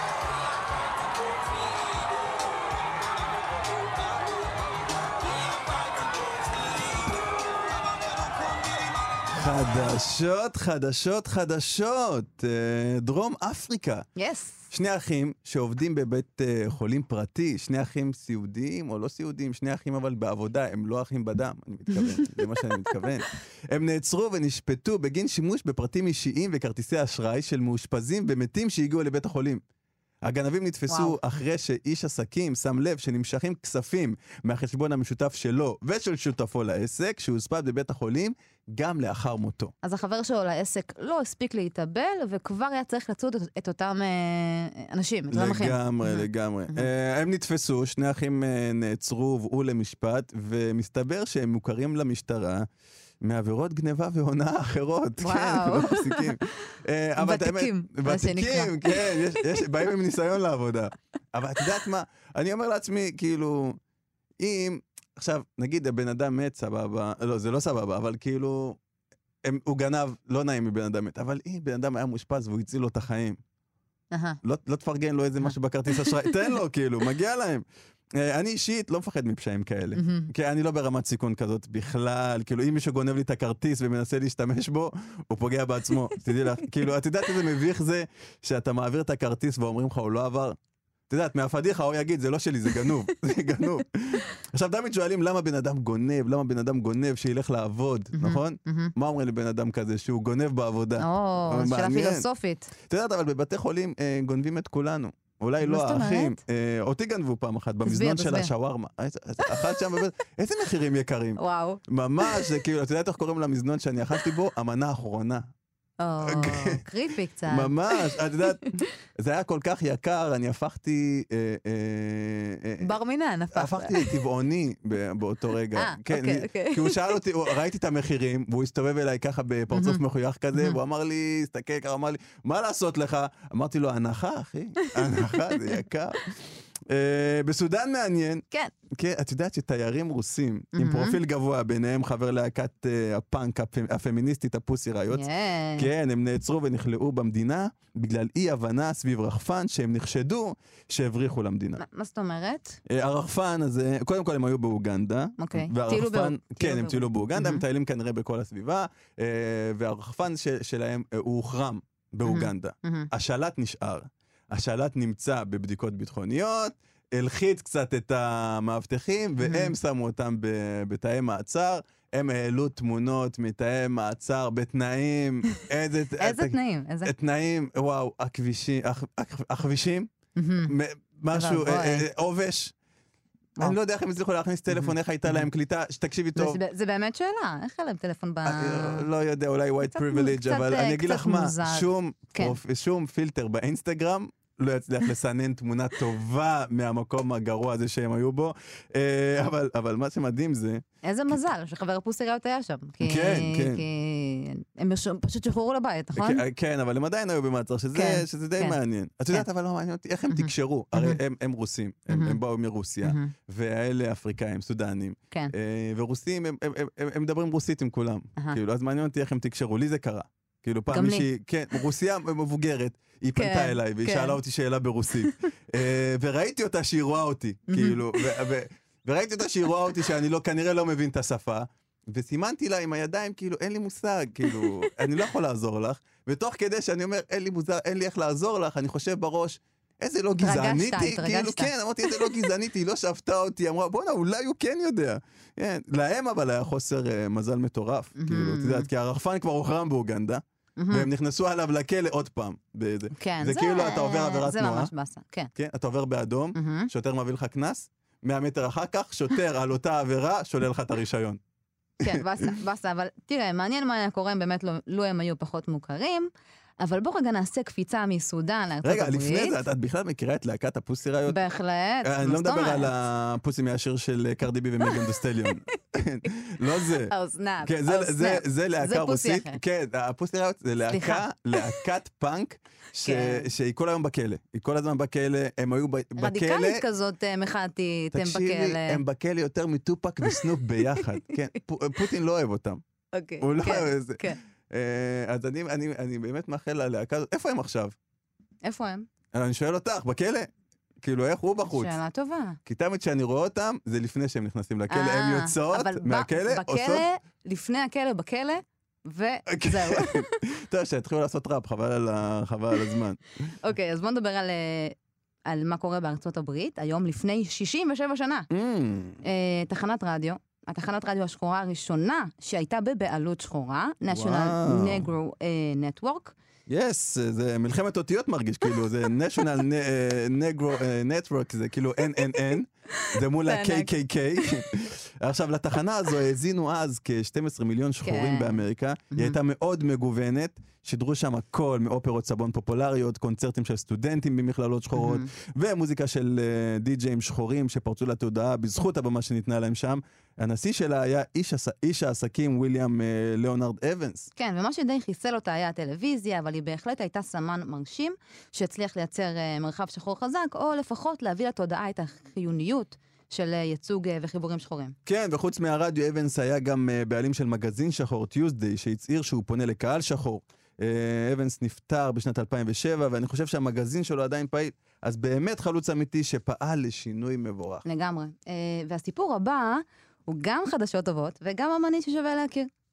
חדשות, חדשות, חדשות. דרום אפריקה.
יס.
שני אחים שעובדים בבית חולים פרטי, שני אחים סיעודיים או לא סיעודיים, שני אחים אבל בעבודה, הם לא אחים בדם, אני מתכוון, זה מה שאני מתכוון. הם נעצרו ונשפטו בגין שימוש בפרטים אישיים וכרטיסי אשראי של מאושפזים ומתים שהגיעו לבית החולים. הגנבים נתפסו אחרי שאיש עסקים שם לב שנמשכים כספים מהחשבון המשותף שלו ושל שותפו לעסק, שהוספד בבית החולים גם לאחר מותו.
אז החבר שלו לעסק לא הספיק להתאבל, וכבר היה צריך לצוד את אותם אנשים, את אותם אחים.
לגמרי, לגמרי. הם נתפסו, שני אחים נעצרו, הובאו למשפט, ומסתבר שהם מוכרים למשטרה, מעבירות גניבה והונאה אחרות.
וואו.
כן, לא מפסיקים.
ותיקים, מה שנקרא.
ותיקים, כן, באים עם ניסיון לעבודה. אבל את יודעת מה? אני אומר לעצמי, כאילו, אם, עכשיו, נגיד הבן אדם מת, סבבה, לא, זה לא סבבה, אבל כאילו, הוא גנב, לא נעים מבן אדם מת, אבל אם בן אדם היה מושפז והוא הציל לו את החיים, לא תפרגן לו איזה משהו בכרטיס אשראי, תן לו, כאילו, מגיע להם. אני אישית לא מפחד מפשעים כאלה, כי אני לא ברמת סיכון כזאת בכלל, כאילו אם מישהו גונב לי את הכרטיס ומנסה להשתמש בו, הוא פוגע בעצמו. תדעי לך, כאילו, את יודעת איזה מביך זה שאתה מעביר את הכרטיס ואומרים לך הוא לא עבר, את יודעת, מהפדיחה הוא יגיד, זה לא שלי, זה גנוב, זה גנוב. עכשיו, תמיד שואלים למה בן אדם גונב שילך לעבוד, נכון? מה אומרים לבן אדם כזה, שהוא גונב בעבודה?
שאלה פילוסופית.
את יודעת, אבל בבתי חולים גונבים את כולנו. אולי לא האחים. אותי גנבו פעם אחת, במזנון של השווארמה. אכלת שם, איזה מחירים יקרים.
וואו.
ממש, זה כאילו, את יודעת איך קוראים למזנון שאני אכלתי בו? המנה האחרונה.
קריפי קצת.
ממש, את יודעת, זה היה כל כך יקר, אני הפכתי...
בר מינן,
הפכתי טבעוני באותו רגע. כן, כי הוא שאל אותי, ראיתי את המחירים, והוא הסתובב אליי ככה בפרצוף מחוייך כזה, והוא אמר לי, הסתכל ככה, אמר לי, מה לעשות לך? אמרתי לו, הנחה, אחי, הנחה, זה יקר. בסודן מעניין,
כן.
את יודעת שתיירים רוסים עם פרופיל גבוה, ביניהם חבר להקת הפאנק הפמיניסטית הפוסי ראיות, כן, הם נעצרו ונכלאו במדינה בגלל אי הבנה סביב רחפן שהם נחשדו שהבריחו למדינה.
מה זאת אומרת?
הרחפן הזה, קודם כל הם היו באוגנדה, והרחפן, כן, הם טיילו באוגנדה, הם טיילים כנראה בכל הסביבה, והרחפן שלהם הוא הוחרם באוגנדה. השלט נשאר. השלט נמצא בבדיקות ביטחוניות, הלחיץ קצת את המאבטחים, והם שמו אותם בתאי מעצר, הם העלו תמונות מתאי מעצר בתנאים,
איזה תנאים?
תנאים, וואו, הכבישים, משהו, עובש. אני לא יודע איך הם הצליחו להכניס טלפון, איך הייתה להם קליטה, שתקשיבי טוב.
זה באמת שאלה, איך היה להם טלפון
לא יודע, אולי white privilege, אבל אני אגיד לך מה, שום פילטר באינסטגרם, לא יצליח לסנן תמונה טובה מהמקום הגרוע הזה שהם היו בו, אבל מה שמדהים זה...
איזה מזל שחבר הפוסריות היה שם.
כן, כן.
כי הם פשוט שחררו לבית, נכון?
כן, אבל הם עדיין היו במעצר, שזה די מעניין. את יודעת, אבל לא מעניין אותי, איך הם תקשרו? הרי הם רוסים, הם באו מרוסיה, והאלה אפריקאים, סודנים, ורוסים, הם מדברים רוסית עם כולם. אז מעניין אותי איך הם תקשרו, לי זה קרה. כאילו פעם מישהי, כן, רוסיה מבוגרת, היא פנתה אליי, והיא שאלה אותי שאלה ברוסית. וראיתי אותה שהיא רואה אותי, כאילו, וראיתי אותה שהיא רואה אותי שאני כנראה לא מבין את השפה, וסימנתי לה עם הידיים, כאילו, אין לי מושג, כאילו, אני לא יכול לעזור לך, ותוך כדי שאני אומר, אין לי איך לעזור לך, אני חושב בראש, איזה לא גזעניתי, כאילו, כן, אמרתי, איזה לא גזעניתי, היא לא שבתה אותי, אמרה, בוא'נה, אולי הוא כן יודע. להם אבל היה חוסר מזל מטורף, כאילו, אתה יודעת, כי הרחפן כבר הוחרם באוגנדה, והם נכנסו עליו לכלא עוד פעם. זה כאילו אתה עובר עבירת תנועה.
זה ממש בסה, כן.
אתה עובר באדום, שוטר מביא לך כנס, 100 מטר אחר כך, שוטר על אותה עבירה, שולל לך את הרישיון.
כן, בסה, אבל תראה, מעניין מה היה קורה, באמת לא הם היו פחות מוכרים, אבל בוא רגע נעשה קפיצה מסודן לארצות הברית.
רגע, לפני זה, את בכלל מכירה את להקת הפוסי ראיות?
בהחלט.
אני לא מדבר על הפוסי מהשיר של קרדי בי ומגן דה סטליון. לא זה.
האוזנב.
זה להקה רוסית. כן, הפוסי ראיות זה להקת פאנק, שהיא כל היום בכלא. היא כל הזמן בכלא, הם היו בכלא.
רדיקלית כזאת מחאתית, הם בכלא.
תקשיבי, הם בכלא יותר מטופק וסנופ ביחד. פוטין לא אוהב אותם.
אוקיי,
הוא לא אוהב את זה. אז אני באמת מאחל ללהקה הזאת, איפה הם עכשיו?
איפה הם?
אני שואל אותך, בכלא? כאילו, איך הוא בחוץ?
שאלה טובה.
כי תמיד שאני רואה אותם, זה לפני שהם נכנסים לכלא, הם יוצאות מהכלא,
בכלא, לפני הכלא, בכלא, וזהו.
טוב, שהתחילו לעשות ראפ, חבל על הזמן.
אוקיי, אז בוא נדבר על מה קורה בארצות הברית, היום לפני 67 שנה. תחנת רדיו. התחנת רדיו השחורה הראשונה שהייתה בבעלות שחורה, National Negro Network.
Yes, זה מלחמת אותיות מרגיש, כאילו, זה National Negro Network, זה כאילו NNN, זה מול ה-KKK. עכשיו, לתחנה הזו האזינו אז כ-12 מיליון שחורים באמריקה, היא הייתה מאוד מגוונת, שידרו שם הכל, מאופרות סבון פופולריות, קונצרטים של סטודנטים במכללות שחורות, ומוזיקה של די-ג'יים שחורים שפרצו לתודעה בזכות הבמה שניתנה להם שם. הנשיא שלה היה איש העסקים וויליאם ליאונרד אבנס.
כן, ומה שדי חיסל אותה היה הטלוויזיה, אבל היא בהחלט הייתה סמן מרשים, שהצליח לייצר מרחב שחור חזק, או לפחות להביא לתודעה את החיוניות של ייצוג וחיבורים שחורים.
כן, וחוץ מהרדיו, אבנס היה גם בעלים של מגזין שחור, טיוזדיי, שהצהיר שהוא פונה לקהל שחור. אבנס נפטר בשנת 2007, ואני חושב שהמגזין שלו עדיין פעיל, אז באמת חלוץ אמיתי שפעל לשינוי מבורך.
לגמרי. והסיפור הבא הוא גם חדשות טובות, וגם אמנית ששווה להכיר.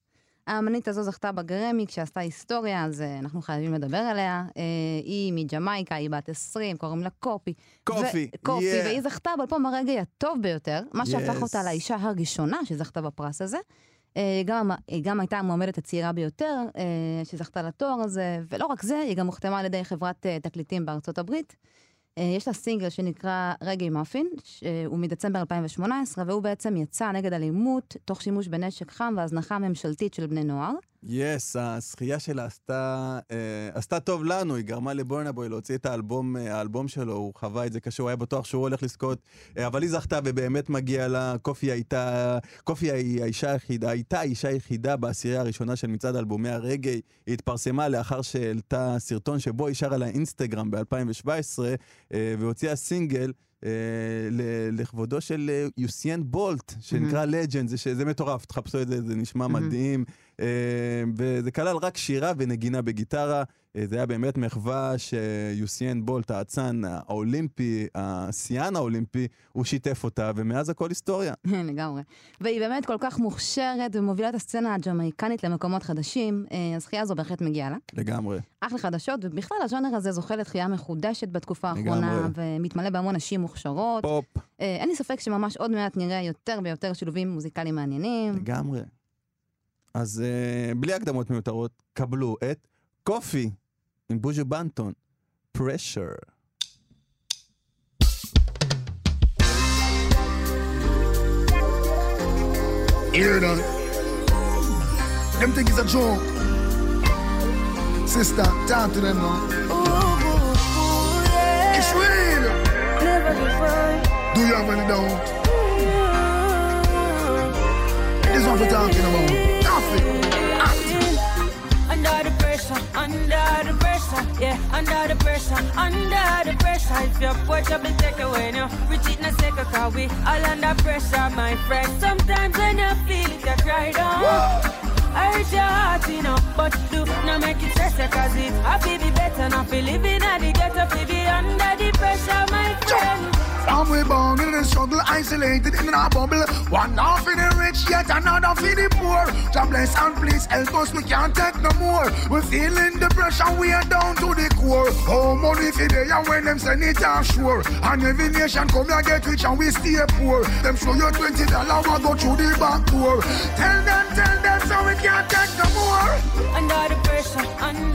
האמנית הזו זכתה בגרמי כשעשתה היסטוריה, אז אנחנו חייבים לדבר עליה. היא מג'מייקה, היא בת 20, קוראים לה קופי.
קופי,
והיא זכתה באלבום הרגעי הטוב ביותר, מה שהפך אותה לאישה הראשונה שזכתה בפרס הזה. היא גם הייתה המועמדת הצעירה ביותר שזכתה לתואר הזה, ולא רק זה, היא גם הוחתמה על ידי חברת תקליטים בארצות הברית. יש לה סינגל שנקרא רגעי מאפין, הוא מדצמבר 2018, והוא בעצם יצא נגד אלימות, תוך שימוש בנשק חם והזנחה ממשלתית של בני נוער.
הזכייה שלה עשתה טוב לנו, היא גרמה לבורנה בוי להוציא את האלבום שלו, הוא חווה את זה קשה, הוא היה בטוח שהוא הולך לזכות, אבל היא זכתה ובאמת מגיע לה. קופי הייתה האישה היחידה בעשירייה הראשונה של מצעד אלבומי הרגעי. היא התפרסמה לאחר שהעלתה סרטון שבו היא שרה לאינסטגרם ב-2017, והוציאה סינגל לכבודו של יוסיין בולט, שנקרא לג'נד. זה מטורף, תחפשו את זה, זה נשמע מדהים. וזה כלל רק שירה ונגינה בגיטרה. זה היה באמת מחווה שיוסיין בולט, האצן האולימפי, השיאן האולימפי, הוא שיתף אותה, ומאז הכל היסטוריה.
לגמרי. והיא באמת כל כך מוכשרת ומובילה את הסצנה הג'מייקנית למקומות חדשים. הזכייה הזו בהחלט מגיעה לה.
לגמרי.
אחלה חדשות, ובכלל הז'אנר הזה זוכה לתחייה מחודשת בתקופה האחרונה, ומתמלא בהמון נשים מוכשרות.
פופ.
אין לי ספק שממש עוד מעט נראה יותר ויותר שילובים מוזיקליים מעניינים.
לגמרי. אז בלי הקדמות מיותרות, קבלו את קופי עם בוז'ו בנטון, Pressure.
Hear that? Them think it's a joke. Sister, talk to them now. It's real.
Never before.
Do you have any doubt? This is what we're talking about. Nothing.
Under the pressure, yeah, under the pressure. If your porch up and take away now, reach it in a second, cause we all under pressure, my friend. Sometimes when you feel it, you cry down. I hurt your heart, you know, but do not make it stress, cause it happy be better, not feel living at the ghetto, feel be under the pressure, my friend.
And we born in the struggle, isolated in our bubble. One half for the rich, yet another for the poor. God bless and please help us, we can't take no more. We're feeling the pressure, we are down to the core. Oh, money for they and when them send it offshore. And every nation come here get rich and we stay poor. Them show you $20, we go through the back door. Tell them so we can't take no more.
Under the pressure,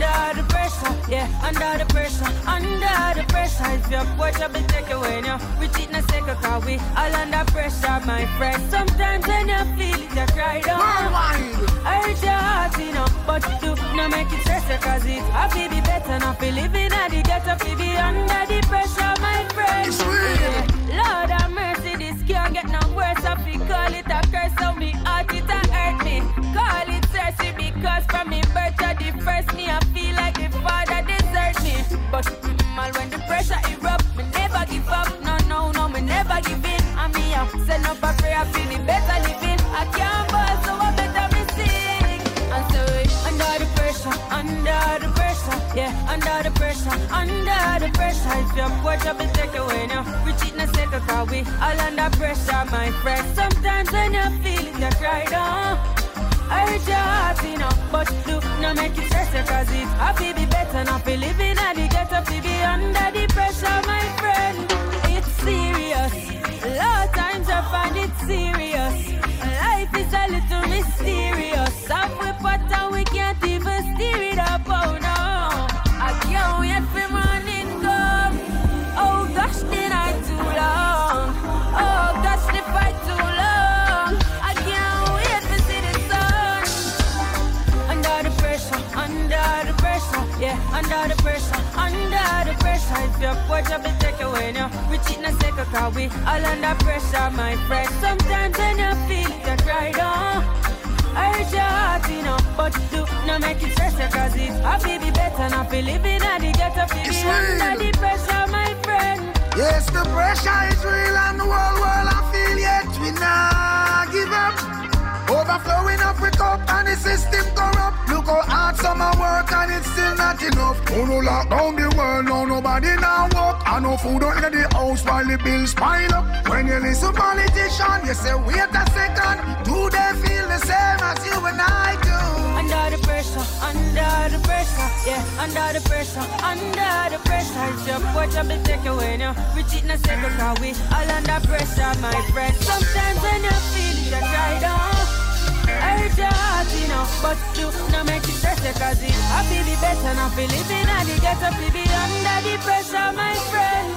yeah, under the pressure. If your porch up and take away now, we cheat in a second, cause we all under pressure, my friend. Sometimes when you feel it, you cry down. I hurt your heart, you know, but do not make it stress, cause it happy be better, not feel living at the ghetto, feel be under the pressure, my friend.
It's real.
Yeah. Lord have mercy, this can't get no worse, I feel call it a curse, so me heart it a hurt me. Call it thirsty, because from me birth to the first me, I feel like the father desert me. But all when the pressure erupt, me never give up, no, me never give in. And me up, send up a prayer, feel the better living. I can't ball, so I better me sing. And so under the pressure, yeah, under the pressure. If your porch up and take away now, we cheat in a second, cause we all under pressure, my friend. Sometimes when you feel it, you cry down. I hurt your heart, you know, but do not make it stress, cause it happy be better, not be living at the ghetto, be under the pressure, my friend. It's serious, a lot of times I find it serious. Life is a little mysterious. Up we pot and we can't even steer it up, oh no. I can't wait for morning come. Oh gosh, the night too long. Oh gosh, the fight too long. I can't wait to see the sun. Under the pressure, yeah, under the pressure. If your porch up and take away now, we cheat in a second, cause we all under pressure, my friend. Sometimes when you feel it, you cry down. I hurt your heart, you know, but do not make it stress, cause it happy be better, not feel living at the ghetto, feel be under the pressure, my friend.
Yes, the pressure is real and the whole world I feel, yet we not give up. Overflowing up with up and the system corrupt. Look how hard summer work and it's still not enough. Oh no, lock down the world, no nobody now walk. And no food under the house while the bills pile up. When you listen politician, you say wait a second. Do they feel the same as you and I do?
Yeah, under the pressure, it's your fortune be take away now. Reach it in a second, cause we all under pressure, my friend. Sometimes when you feel it, you try down. Hurt your heart, you know, but you no make it stress, cause it happy be better, not be living at the ghetto, be under the pressure, my friend.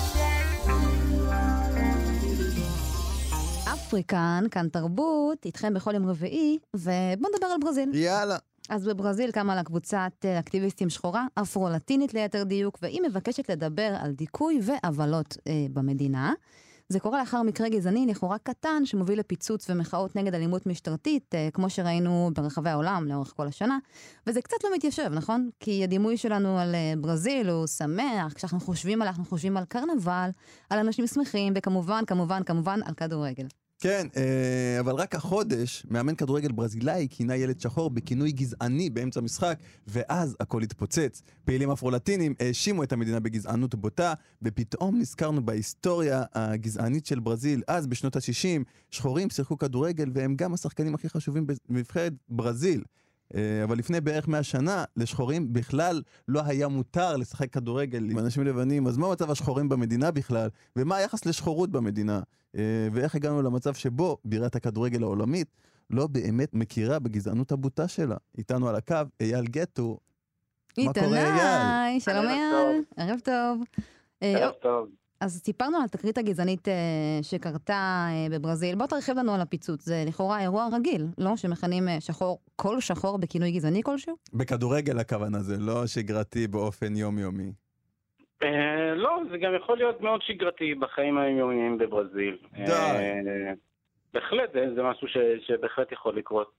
אפריקן, כאן תרבות, איתכם בכל יום רביעי, ובואו נדבר על ברזיל.
יאללה.
אז בברזיל קמה לה קבוצת אקטיביסטים שחורה, אפרו-לטינית ליתר דיוק, והיא מבקשת לדבר על דיכוי ועבלות במדינה. זה קורה לאחר מקרה גזעני לכאורה קטן, שמוביל לפיצוץ ומחאות נגד אלימות משטרתית, כמו שראינו ברחבי העולם לאורך כל השנה, וזה קצת לא מתיישב, נכון? כי הדימוי שלנו על ברזיל הוא שמח, כשאנחנו חושבים עליו, אנחנו חושבים על קרנבל, על אנשים שמחים, וכמובן, כמובן, על כדורגל.
כן, אבל רק החודש, מאמן כדורגל ברזילאי כינה ילד שחור בכינוי גזעני באמצע משחק, ואז הכל התפוצץ. פעילים אפרו-לטינים האשימו את המדינה בגזענות בוטה, ופתאום נזכרנו בהיסטוריה הגזענית של ברזיל. אז בשנות ה-60, שחורים שיחקו כדורגל, והם גם השחקנים הכי חשובים בנבחרת ברזיל. אבל לפני בערך 100 שנה, לשחורים בכלל לא היה מותר לשחק כדורגל עם אנשים לבנים. אז מה מצב השחורים במדינה בכלל? ומה היחס לשחורות במדינה? ואיך הגענו למצב שבו בירת הכדורגל העולמית לא באמת מכירה בגזענות הבוטה שלה? איתנו על הקו, אייל גטו. מה קורה, אייל?
שלום אייל, ערב טוב.
ערב טוב.
אז סיפרנו על התקרית הגזענית שקרתה בברזיל. בוא תרחיב לנו על הפיצוץ. זה לכאורה אירוע רגיל, לא? שמכנים כל שחור בכינוי גזעני כלשהו?
בכדורגל הכוונה, זה לא שגרתי באופן יומיומי.
לא, זה גם יכול להיות מאוד שגרתי בחיים היומיומיים בברזיל. בהחלט, זה משהו שבהחלט יכול לקרות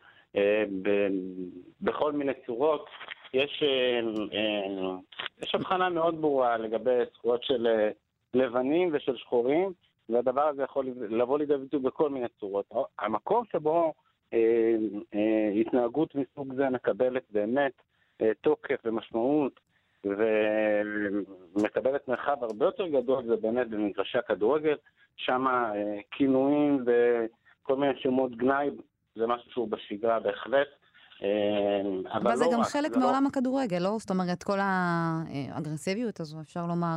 בכל מיני צורות. יש הבחנה מאוד ברורה לגבי זכויות של לבנים ושל שחורים, והדבר הזה יכול לבוא לידי ביטוי בכל מיני צורות. המקום שבו התנהגות מסוג זה מקבלת באמת תוקף ומשמעות, ומקבלת מרחב הרבה יותר גדול, זה באמת במגרשי הכדורגל, שם כינויים וכל מיני שמות גנאי, זה משהו שהוא בשגרה בהחלט.
אבל זה גם חלק מעולם הכדורגל, לא? זאת אומרת, כל האגרסיביות הזו, אפשר לומר...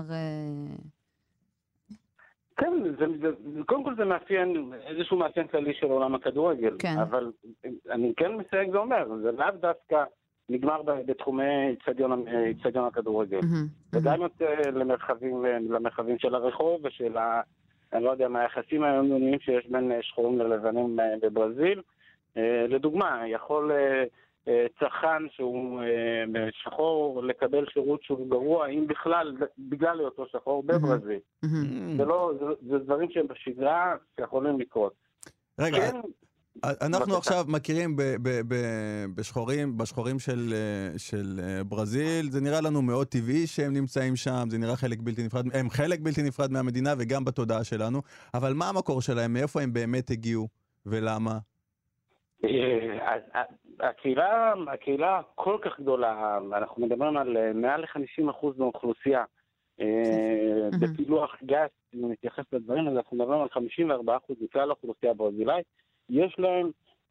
כן, קודם כל זה מאפיין, איזשהו מאפיין כללי של עולם הכדורגל, אבל אני כן מסייג ואומר, זה לאו דווקא נגמר בתחומי אצטדיון הכדורגל. וגם למרחבים של הרחוב ושל, אני לא יודע, מהיחסים היומיומיים שיש בין שחורים ללבנים בברזיל. לדוגמה, יכול צרכן שהוא שחור לקבל שירות שהוא גרוע, אם בכלל, בגלל היותו שחור בברזיל. זה דברים שהם בשגרה שיכולים לקרות.
רגע, אנחנו עכשיו מכירים בשחורים של ברזיל, זה נראה לנו מאוד טבעי שהם נמצאים שם, זה נראה חלק בלתי נפרד, הם חלק בלתי נפרד מהמדינה וגם בתודעה שלנו, אבל מה המקור שלהם, מאיפה הם באמת הגיעו ולמה?
הקהילה כל כך גדולה, אנחנו מדברים על מעל ל-50% מהאוכלוסייה, בפילוח גס, אם נתייחס לדברים, אז אנחנו מדברים על 54% מכלל האוכלוסייה ברזילאית, יש להם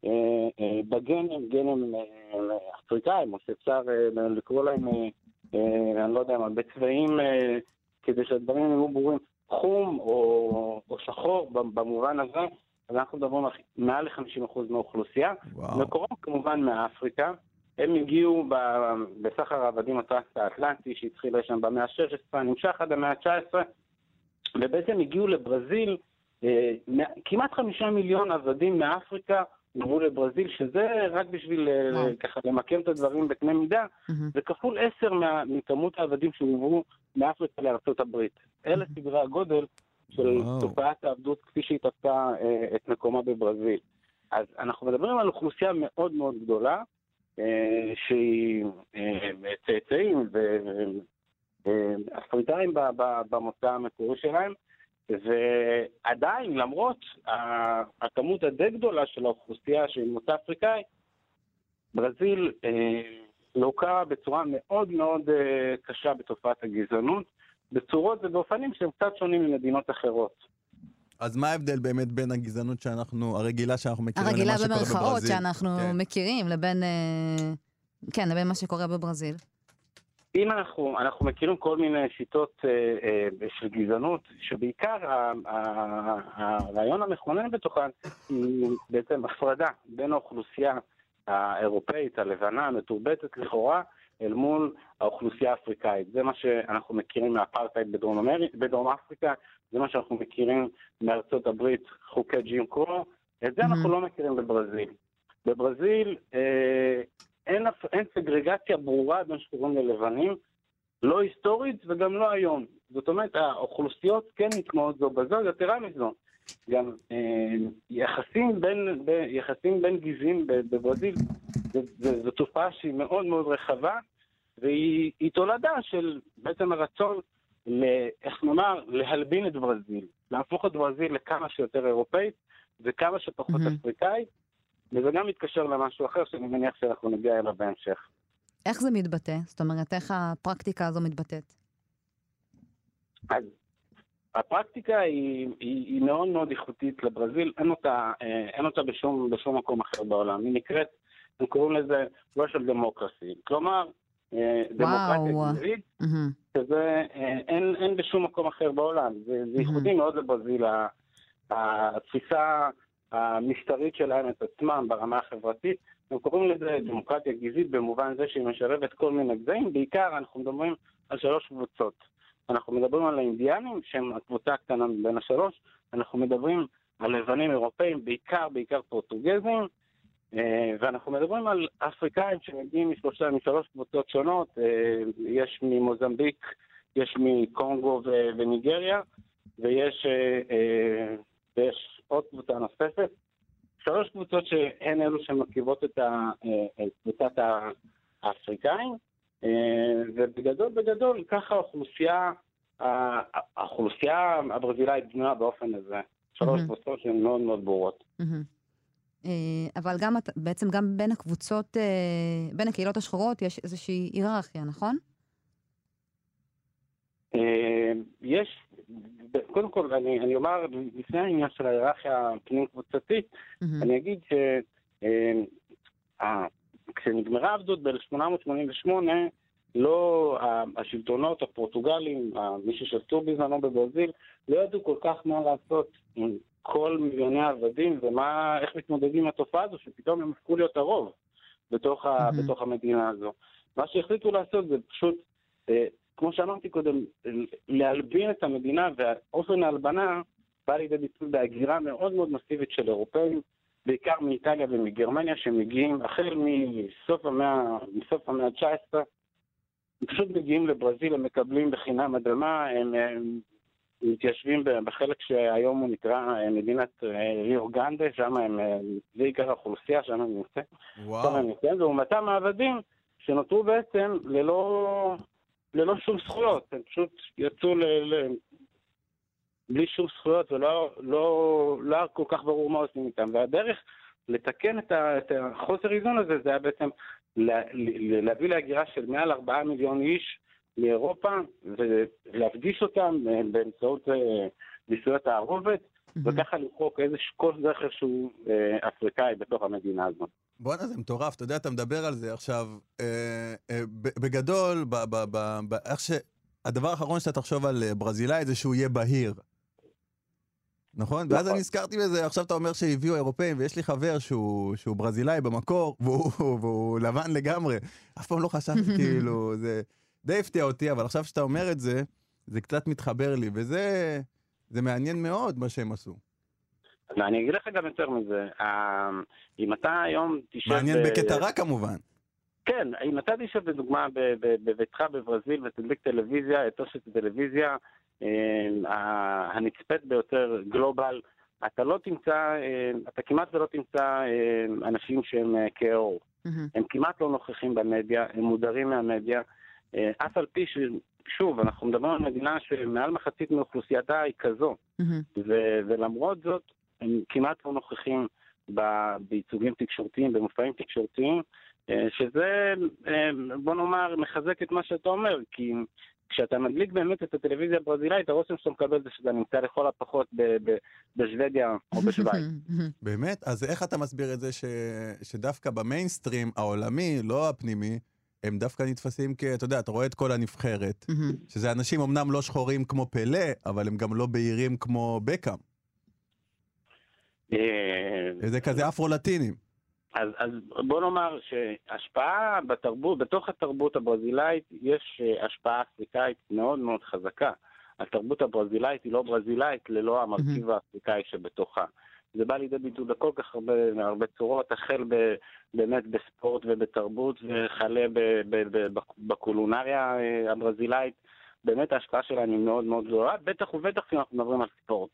גנים אפריקאים, או שאפשר לקרוא להם, אני לא יודע מה, בצבעים, כדי שהדברים יהיו ברורים, חום או שחור במובן הזה, אז אנחנו מדברים על מעל ל-50% מהאוכלוסייה, מקורם כמובן מאפריקה, הם הגיעו בסחר העבדים הטרנס-האטלנטי שהתחיל שם במאה ה-16, נמשך עד המאה ה-19, ובעצם הגיעו לברזיל, כמעט 5 מיליון עבדים מאפריקה הובאו לברזיל, שזה רק בשביל ככה למקם את הדברים בקנה מידה, זה כפול 10 מכמות העבדים שהובאו מאפריקה לארצות הברית. אלה סדרי הגודל של תופעת העבדות כפי שהיא תפסה את מקומה בברזיל. אז אנחנו מדברים על אוכלוסייה מאוד מאוד גדולה, שהיא צאצאים ואפריקאים במוצא המקורי שלהם, ועדיין, למרות הכמות הדי גדולה של האוכלוסייה של מוצא אפריקאי, ברזיל לוקה בצורה מאוד מאוד קשה בתופעת הגזענות, בצורות ובאופנים שהם קצת שונים ממדינות אחרות.
אז מה ההבדל באמת בין הגזענות הרגילה שאנחנו מכירים
הרגילה
למה שקורה בברזיל?
במרכאות שאנחנו מכירים לבין מה שקורה בברזיל?
אם אנחנו מכירים כל מיני שיטות של גזענות, שבעיקר הרעיון המכונן בתוכן היא בעצם הפרדה בין האוכלוסייה האירופאית, הלבנה, המתורבתת לכאורה, אל מול האוכלוסייה האפריקאית. זה מה שאנחנו מכירים מהאפרטהייד בדרום אפריקה, זה מה שאנחנו מכירים מארצות הברית, חוקי ג'ים קרו, את זה אנחנו לא מכירים בברזיל. בברזיל אין סגרגציה ברורה בין שחורים ללבנים, לא היסטורית וגם לא היום. זאת אומרת, האוכלוסיות כן נטמעות זו בזו, יתרה מזו. גם יחסים בין גזעים בברזיל, זו תופעה שהיא מאוד מאוד רחבה, והיא תולדה של בעצם הרצון, איך נאמר, להלבין את ברזיל, להפוך את ברזיל לכמה שיותר אירופאית, וכמה שפחות אפריקאית, וזה גם מתקשר למשהו אחר שאני מניח שאנחנו נגיע אליו בהמשך.
איך זה מתבטא? זאת אומרת, איך הפרקטיקה הזו מתבטאת?
אז הפרקטיקה היא מאוד מאוד איכותית לברזיל, אין אותה בשום מקום אחר בעולם. היא נקראת, הם קוראים לזה racial democracy. כלומר, דמוקרטיה גזעית, שזה אין בשום מקום אחר בעולם. זה ייחודי מאוד לברזיל, התפיסה המשטרית שלהם את עצמם ברמה החברתית. הם קוראים לזה דמוקרטיה גזעית במובן זה שהיא משלבת כל מיני גזעים. בעיקר אנחנו מדברים על 3 קבוצות. אנחנו מדברים על האינדיאנים, שהם הקבוצה הקטנה בין ה3, אנחנו מדברים על לבנים אירופאים, בעיקר פורטוגזים, ואנחנו מדברים על אפריקאים שמגיעים מ3 קבוצות שונות, יש ממוזמביק, יש מקונגו וניגריה, ויש עוד קבוצה נוספת. 3 קבוצות שהן אלו שמרכיבות את קבוצת האפריקאים, ובגדול ככה האוכלוסייה הברזילאית בנויה באופן הזה. 3 קבוצות שהן מאוד מאוד ברורות.
אבל בעצם גם בין הקבוצות, בין הקהילות השחורות יש איזושהי היררכיה, נכון?
יש, קודם כל אני אומר, לפני העניין של ההיררכיה הפנים קבוצתית, אני אגיד כשנגמרה העבדות ב-1888, לא השלטונות הפורטוגלים, מי ששלטו בזמנו בברזיל, לא ידעו כל כך מה לעשות עם כל מיליוני העבדים, ואיך מתמודדים עם התופעה הזו, שפתאום הם הפכו להיות הרוב בתוך המדינה הזו. מה שהחליטו לעשות זה פשוט, כמו שאמרתי קודם, להלבין את המדינה, והאופן ההלבנה בא לידי ביטוי בהגירה מאוד מאוד מסיבית של אירופאים, בעיקר מאיטליה ומגרמניה, שמגיעים החל מסוף המאה ה-19, הם פשוט מגיעים לברזיל, הם מקבלים בחינם אדמה, הם מתיישבים בחלק שהיום הוא נקרא מדינת ריו גרנדה, שם זה עיקר האוכלוסייה, שם הם נמצאים. לעומתם העבדים שנותרו בעצם ללא שום זכויות, הם פשוט יצאו בלי שום זכויות, ולא כל כך ברור מה עושים איתם. והדרך לתקן את החוסר איזון הזה, זה היה בעצם להביא להגירה של מעל 4 מיליון איש לאירופה, ולהפגיש אותם באמצעות ניסויות הערובת, וככה למחוק כל זכר שהוא אפריקאי בתוך המדינה הזאת.
בוא'נה, זה מטורף, אתה יודע, אתה מדבר על זה עכשיו, בגדול, איך שהדבר האחרון שאתה תחשוב על ברזילאי זה שהוא יהיה בהיר. נכון? ואז אני הזכרתי בזה, עכשיו אתה אומר שהביאו אירופאים, ויש לי חבר שהוא ברזילאי במקור, והוא לבן לגמרי. אף פעם לא חשבתי כאילו, זה די הפתיע אותי, אבל עכשיו שאתה אומר את זה, זה קצת מתחבר לי, וזה מעניין מאוד מה שהם עשו.
אני אגיד לך גם יותר מזה, אם אתה היום תשב...
מעניין בקטע רע כמובן.
כן, אם אתה תשב בדוגמה בביתך בברזיל ותדליק טלוויזיה, את תושת טלוויזיה, הנצפת ביותר גלובל, אתה כמעט ולא תמצא אנשים שהם כאור. הם כמעט לא נוכחים במדיה, הם מודרים מהמדיה, אף על פי שוב, אנחנו מדברים על מדינה שמעל מחצית מאוכלוסייתה היא כזו, ולמרות זאת, הם כמעט לא נוכחים בייצוגים תקשורתיים, במופעים תקשורתיים, שזה, בוא נאמר, מחזק את מה שאתה אומר, כי כשאתה מדליק באמת את הטלוויזיה הברזילאית, הרושם שאתה מקבל זה שזה נמצא לכל הפחות בשוודיה או בשוויץ.
באמת? אז איך אתה מסביר את זה שדווקא במיינסטרים העולמי, לא הפנימי, הם דווקא נתפסים אתה יודע, אתה רואה את כל הנבחרת, שזה אנשים אמנם לא שחורים כמו פלא, אבל הם גם לא בהירים כמו בקאם. זה כזה אפרו-לטינים.
אז בוא נאמר שהשפעה בתרבות, בתוך התרבות הברזילאית, יש השפעה אפריקאית מאוד מאוד חזקה. התרבות הברזילאית היא לא ברזילאית ללא המרכיב האפריקאי שבתוכה. זה בא לידי ביטוי בכל כך הרבה צורות, החל באמת בספורט ובתרבות, וכלה בקולינריה הברזילאית. באמת ההשפעה שלהם היא מאוד מאוד גדולה, בטח ובטח כשאנחנו מדברים על ספורט.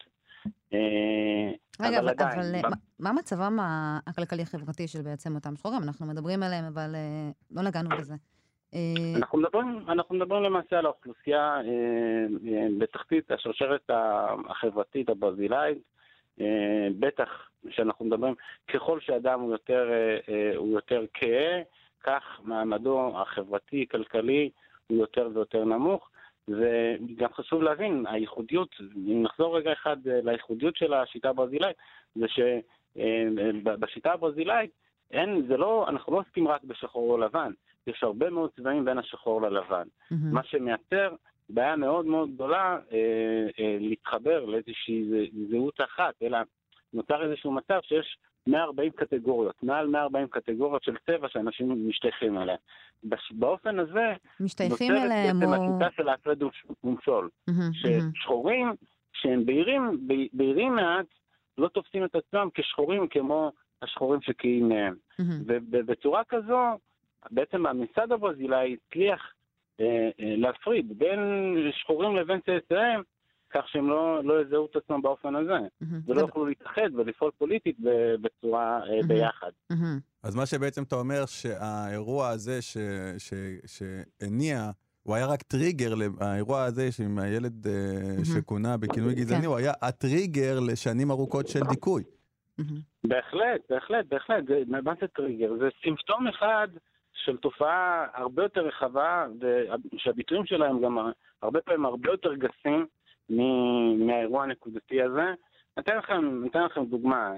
רגע, אבל מה מצבם הכלכלי-חברתי של בעצם אותם שחורים? אנחנו מדברים עליהם, אבל לא נגענו בזה.
אנחנו מדברים למעשה על האוכלוסייה בתחתית השרשרת החברתית הברזילאית, בטח שאנחנו מדברים, ככל שאדם הוא יותר כהה, כך מעמדו החברתי-כלכלי הוא יותר ויותר נמוך, וגם חשוב להבין, הייחודיות, אם נחזור רגע אחד לייחודיות של השיטה הברזילאית, זה שבשיטה הברזילאית, אנחנו לא עוסקים רק בשחור או לבן, יש הרבה מאוד צבעים בין השחור ללבן. מה שמייצר בעיה מאוד מאוד גדולה להתחבר לאיזושהי זהות אחת, אלא נוצר איזשהו מצב שיש 140 קטגוריות, מעל 140 קטגוריות של צבע שאנשים משתייכים אליהם. באופן הזה,
משתייכים אליהם
נוצרת בעצם השיטה של ההפרד ומשול, ששחורים שהם בהירים מעט, לא תופסים את עצמם כשחורים כמו השחורים שכאים מהם. ובצורה כזו, בעצם הממסד הברזילאי הצליח להפריד בין שחורים לבין צאצאיהם, כך שהם לא יזהו את עצמם באופן הזה, ולא יוכלו להתאחד ולפעול פוליטית בצורה ביחד.
אז מה שבעצם אתה אומר, שהאירוע הזה שהניע, הוא היה רק טריגר, האירוע הזה עם הילד שכונה בכינוי גזעני, הוא היה הטריגר לשנים ארוכות של דיכוי.
בהחלט. מה זה טריגר? זה סימפטום אחד של תופעה הרבה יותר רחבה, שהביטויים שלהם גם הרבה פעמים הרבה יותר גסים מהאירוע הנקודתי הזה. אתן לכם דוגמה.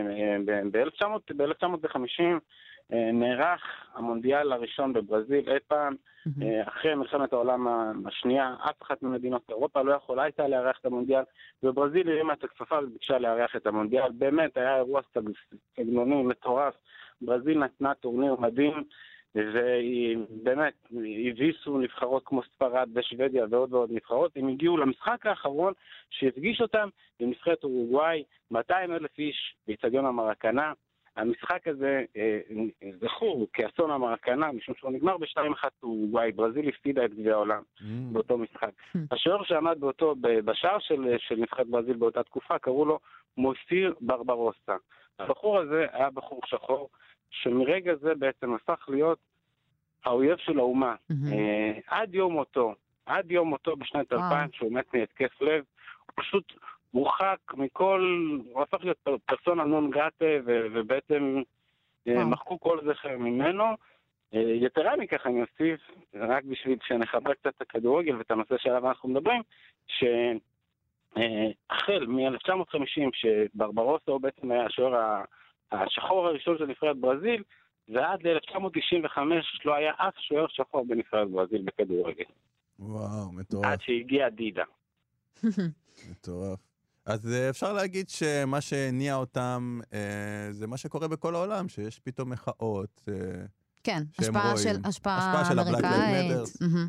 ב-1950 נערך המונדיאל הראשון בברזיל אי פעם, אחרי מלחמת העולם השנייה, אף אחת ממדינות אירופה לא יכולה הייתה לארח את המונדיאל, וברזיל הרימה את הכפפה וביקשה לארח את המונדיאל. באמת היה אירוע סגנוני מטורף. ברזיל נתנה טורניר מדהים, ובאמת הביסו נבחרות כמו ספרד ושוודיה ועוד ועוד נבחרות. הם הגיעו למשחק האחרון שהפגיש אותם בנבחרת אורוגוואי, 200,000 איש באצטדיון המרקנה. המשחק הזה זכור כאסון המרקנה, משום שהוא נגמר ב-2-1 אורוגוואי. ברזיל הפסידה את גביע העולם באותו משחק. השוער שעמד בשער של נבחרת ברזיל באותה תקופה, קראו לו מויסיר ברברוסה. הבחור הזה היה בחור שחור, שמרגע זה בעצם הפך להיות האויב של האומה. עד יום מותו בשנת 2000, שהוא מת מהתקף לב, הוא פשוט מורחק הוא הפך להיות פרסונה נון גרטה, ובעצם מחקו כל זכר ממנו. יתרה מכך אני אוסיף, רק בשביל שנחבר קצת את הכדורגל ואת הנושא שעליו אנחנו מדברים, שהחל מ-1950, שברברוסה הוא בעצם היה השוער השחור הראשון של נבחרת ברזיל, ועד ל-1995 לא היה אף שוער שחור בנבחרת ברזיל בכדורגל.
וואו, מטורף.
עד שהגיע דידה.
מטורף. אז אפשר להגיד שמה שהניע אותם זה מה שקורה בכל העולם, שיש פתאום מחאות.
כן, השפעה
של
אמריקאית.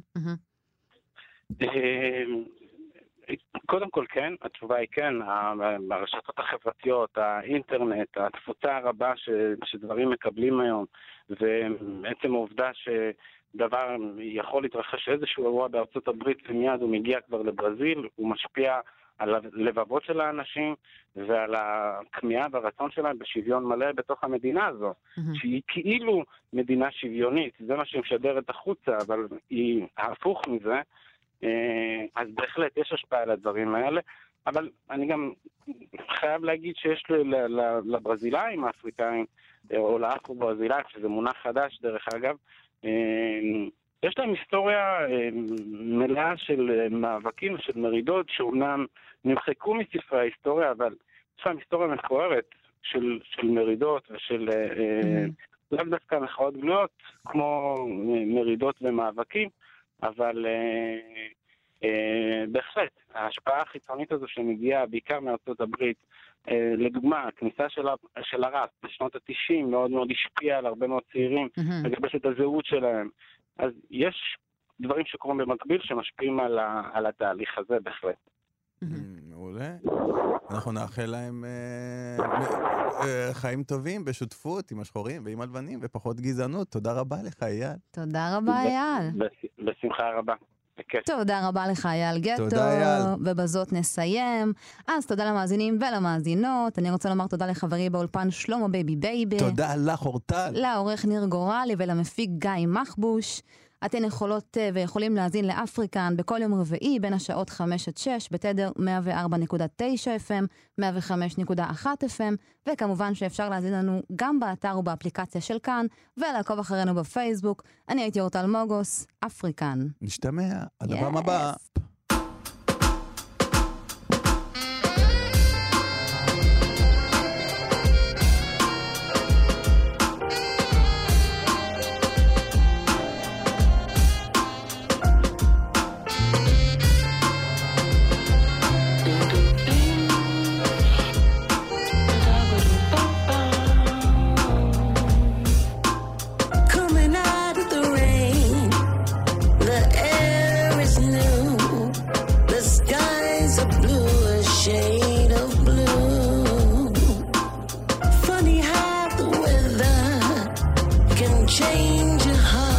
קודם כל כן, התשובה היא כן, הרשתות החברתיות, האינטרנט, התפוצה הרבה שדברים מקבלים היום, ובעצם העובדה שדבר יכול להתרחש איזשהו אירוע בארצות הברית ומיד הוא מגיע כבר לברזיל, הוא משפיע על הלבבות של האנשים ועל הכמיהה והרצון שלהם בשוויון מלא בתוך המדינה הזו, שהיא כאילו מדינה שוויונית, זה מה שמשדרת החוצה, אבל היא ההפוך מזה. אז בהחלט יש השפעה על הדברים האלה, אבל אני גם חייב להגיד שיש לברזילאים האפריקאים, או לאפרו-ברזילאים, שזה מונח חדש דרך אגב, יש להם היסטוריה מלאה של מאבקים ושל מרידות, שאומנם נמחקו מספרי ההיסטוריה, אבל יש להם היסטוריה מפוארת של מרידות ושל לאו דווקא מחאות גלויות, כמו מרידות ומאבקים, אבל בהחלט, ההשפעה החיצונית הזו שמגיעה בעיקר מארצות הברית, לדוגמה, הכניסה של הראפ בשנות ה-90 מאוד מאוד השפיעה על הרבה מאוד צעירים, לגבש את הזהות שלהם. אז יש דברים שקורים במקביל שמשפיעים על התהליך הזה בהחלט.
מעולה. אנחנו נאחל להם חיים טובים בשותפות עם השחורים ועם הלבנים ופחות גזענות. תודה רבה לך, אייל.
תודה רבה, אייל.
בשמחה רבה.
תודה רבה לך, אייל גטו.
תודה, אייל.
ובזאת נסיים. אז תודה למאזינים ולמאזינות. אני רוצה לומר תודה לחברי באולפן שלמה בייבי בייבי.
תודה לך, אורטל.
לעורך ניר גורלי ולמפיק גיא מחבוש. אתן יכולות ויכולים להזין לאפריקן בכל יום רביעי בין השעות 5 עד 6 בתדר 104.9 FM, 105.1 FM, וכמובן שאפשר להזין לנו גם באתר ובאפליקציה של כאן, ולעקוב אחרינו בפייסבוק. אני הייתי אורטל מוגוס, אפריקן.
נשתמע, עד הפעם הבאה.
Change your heart.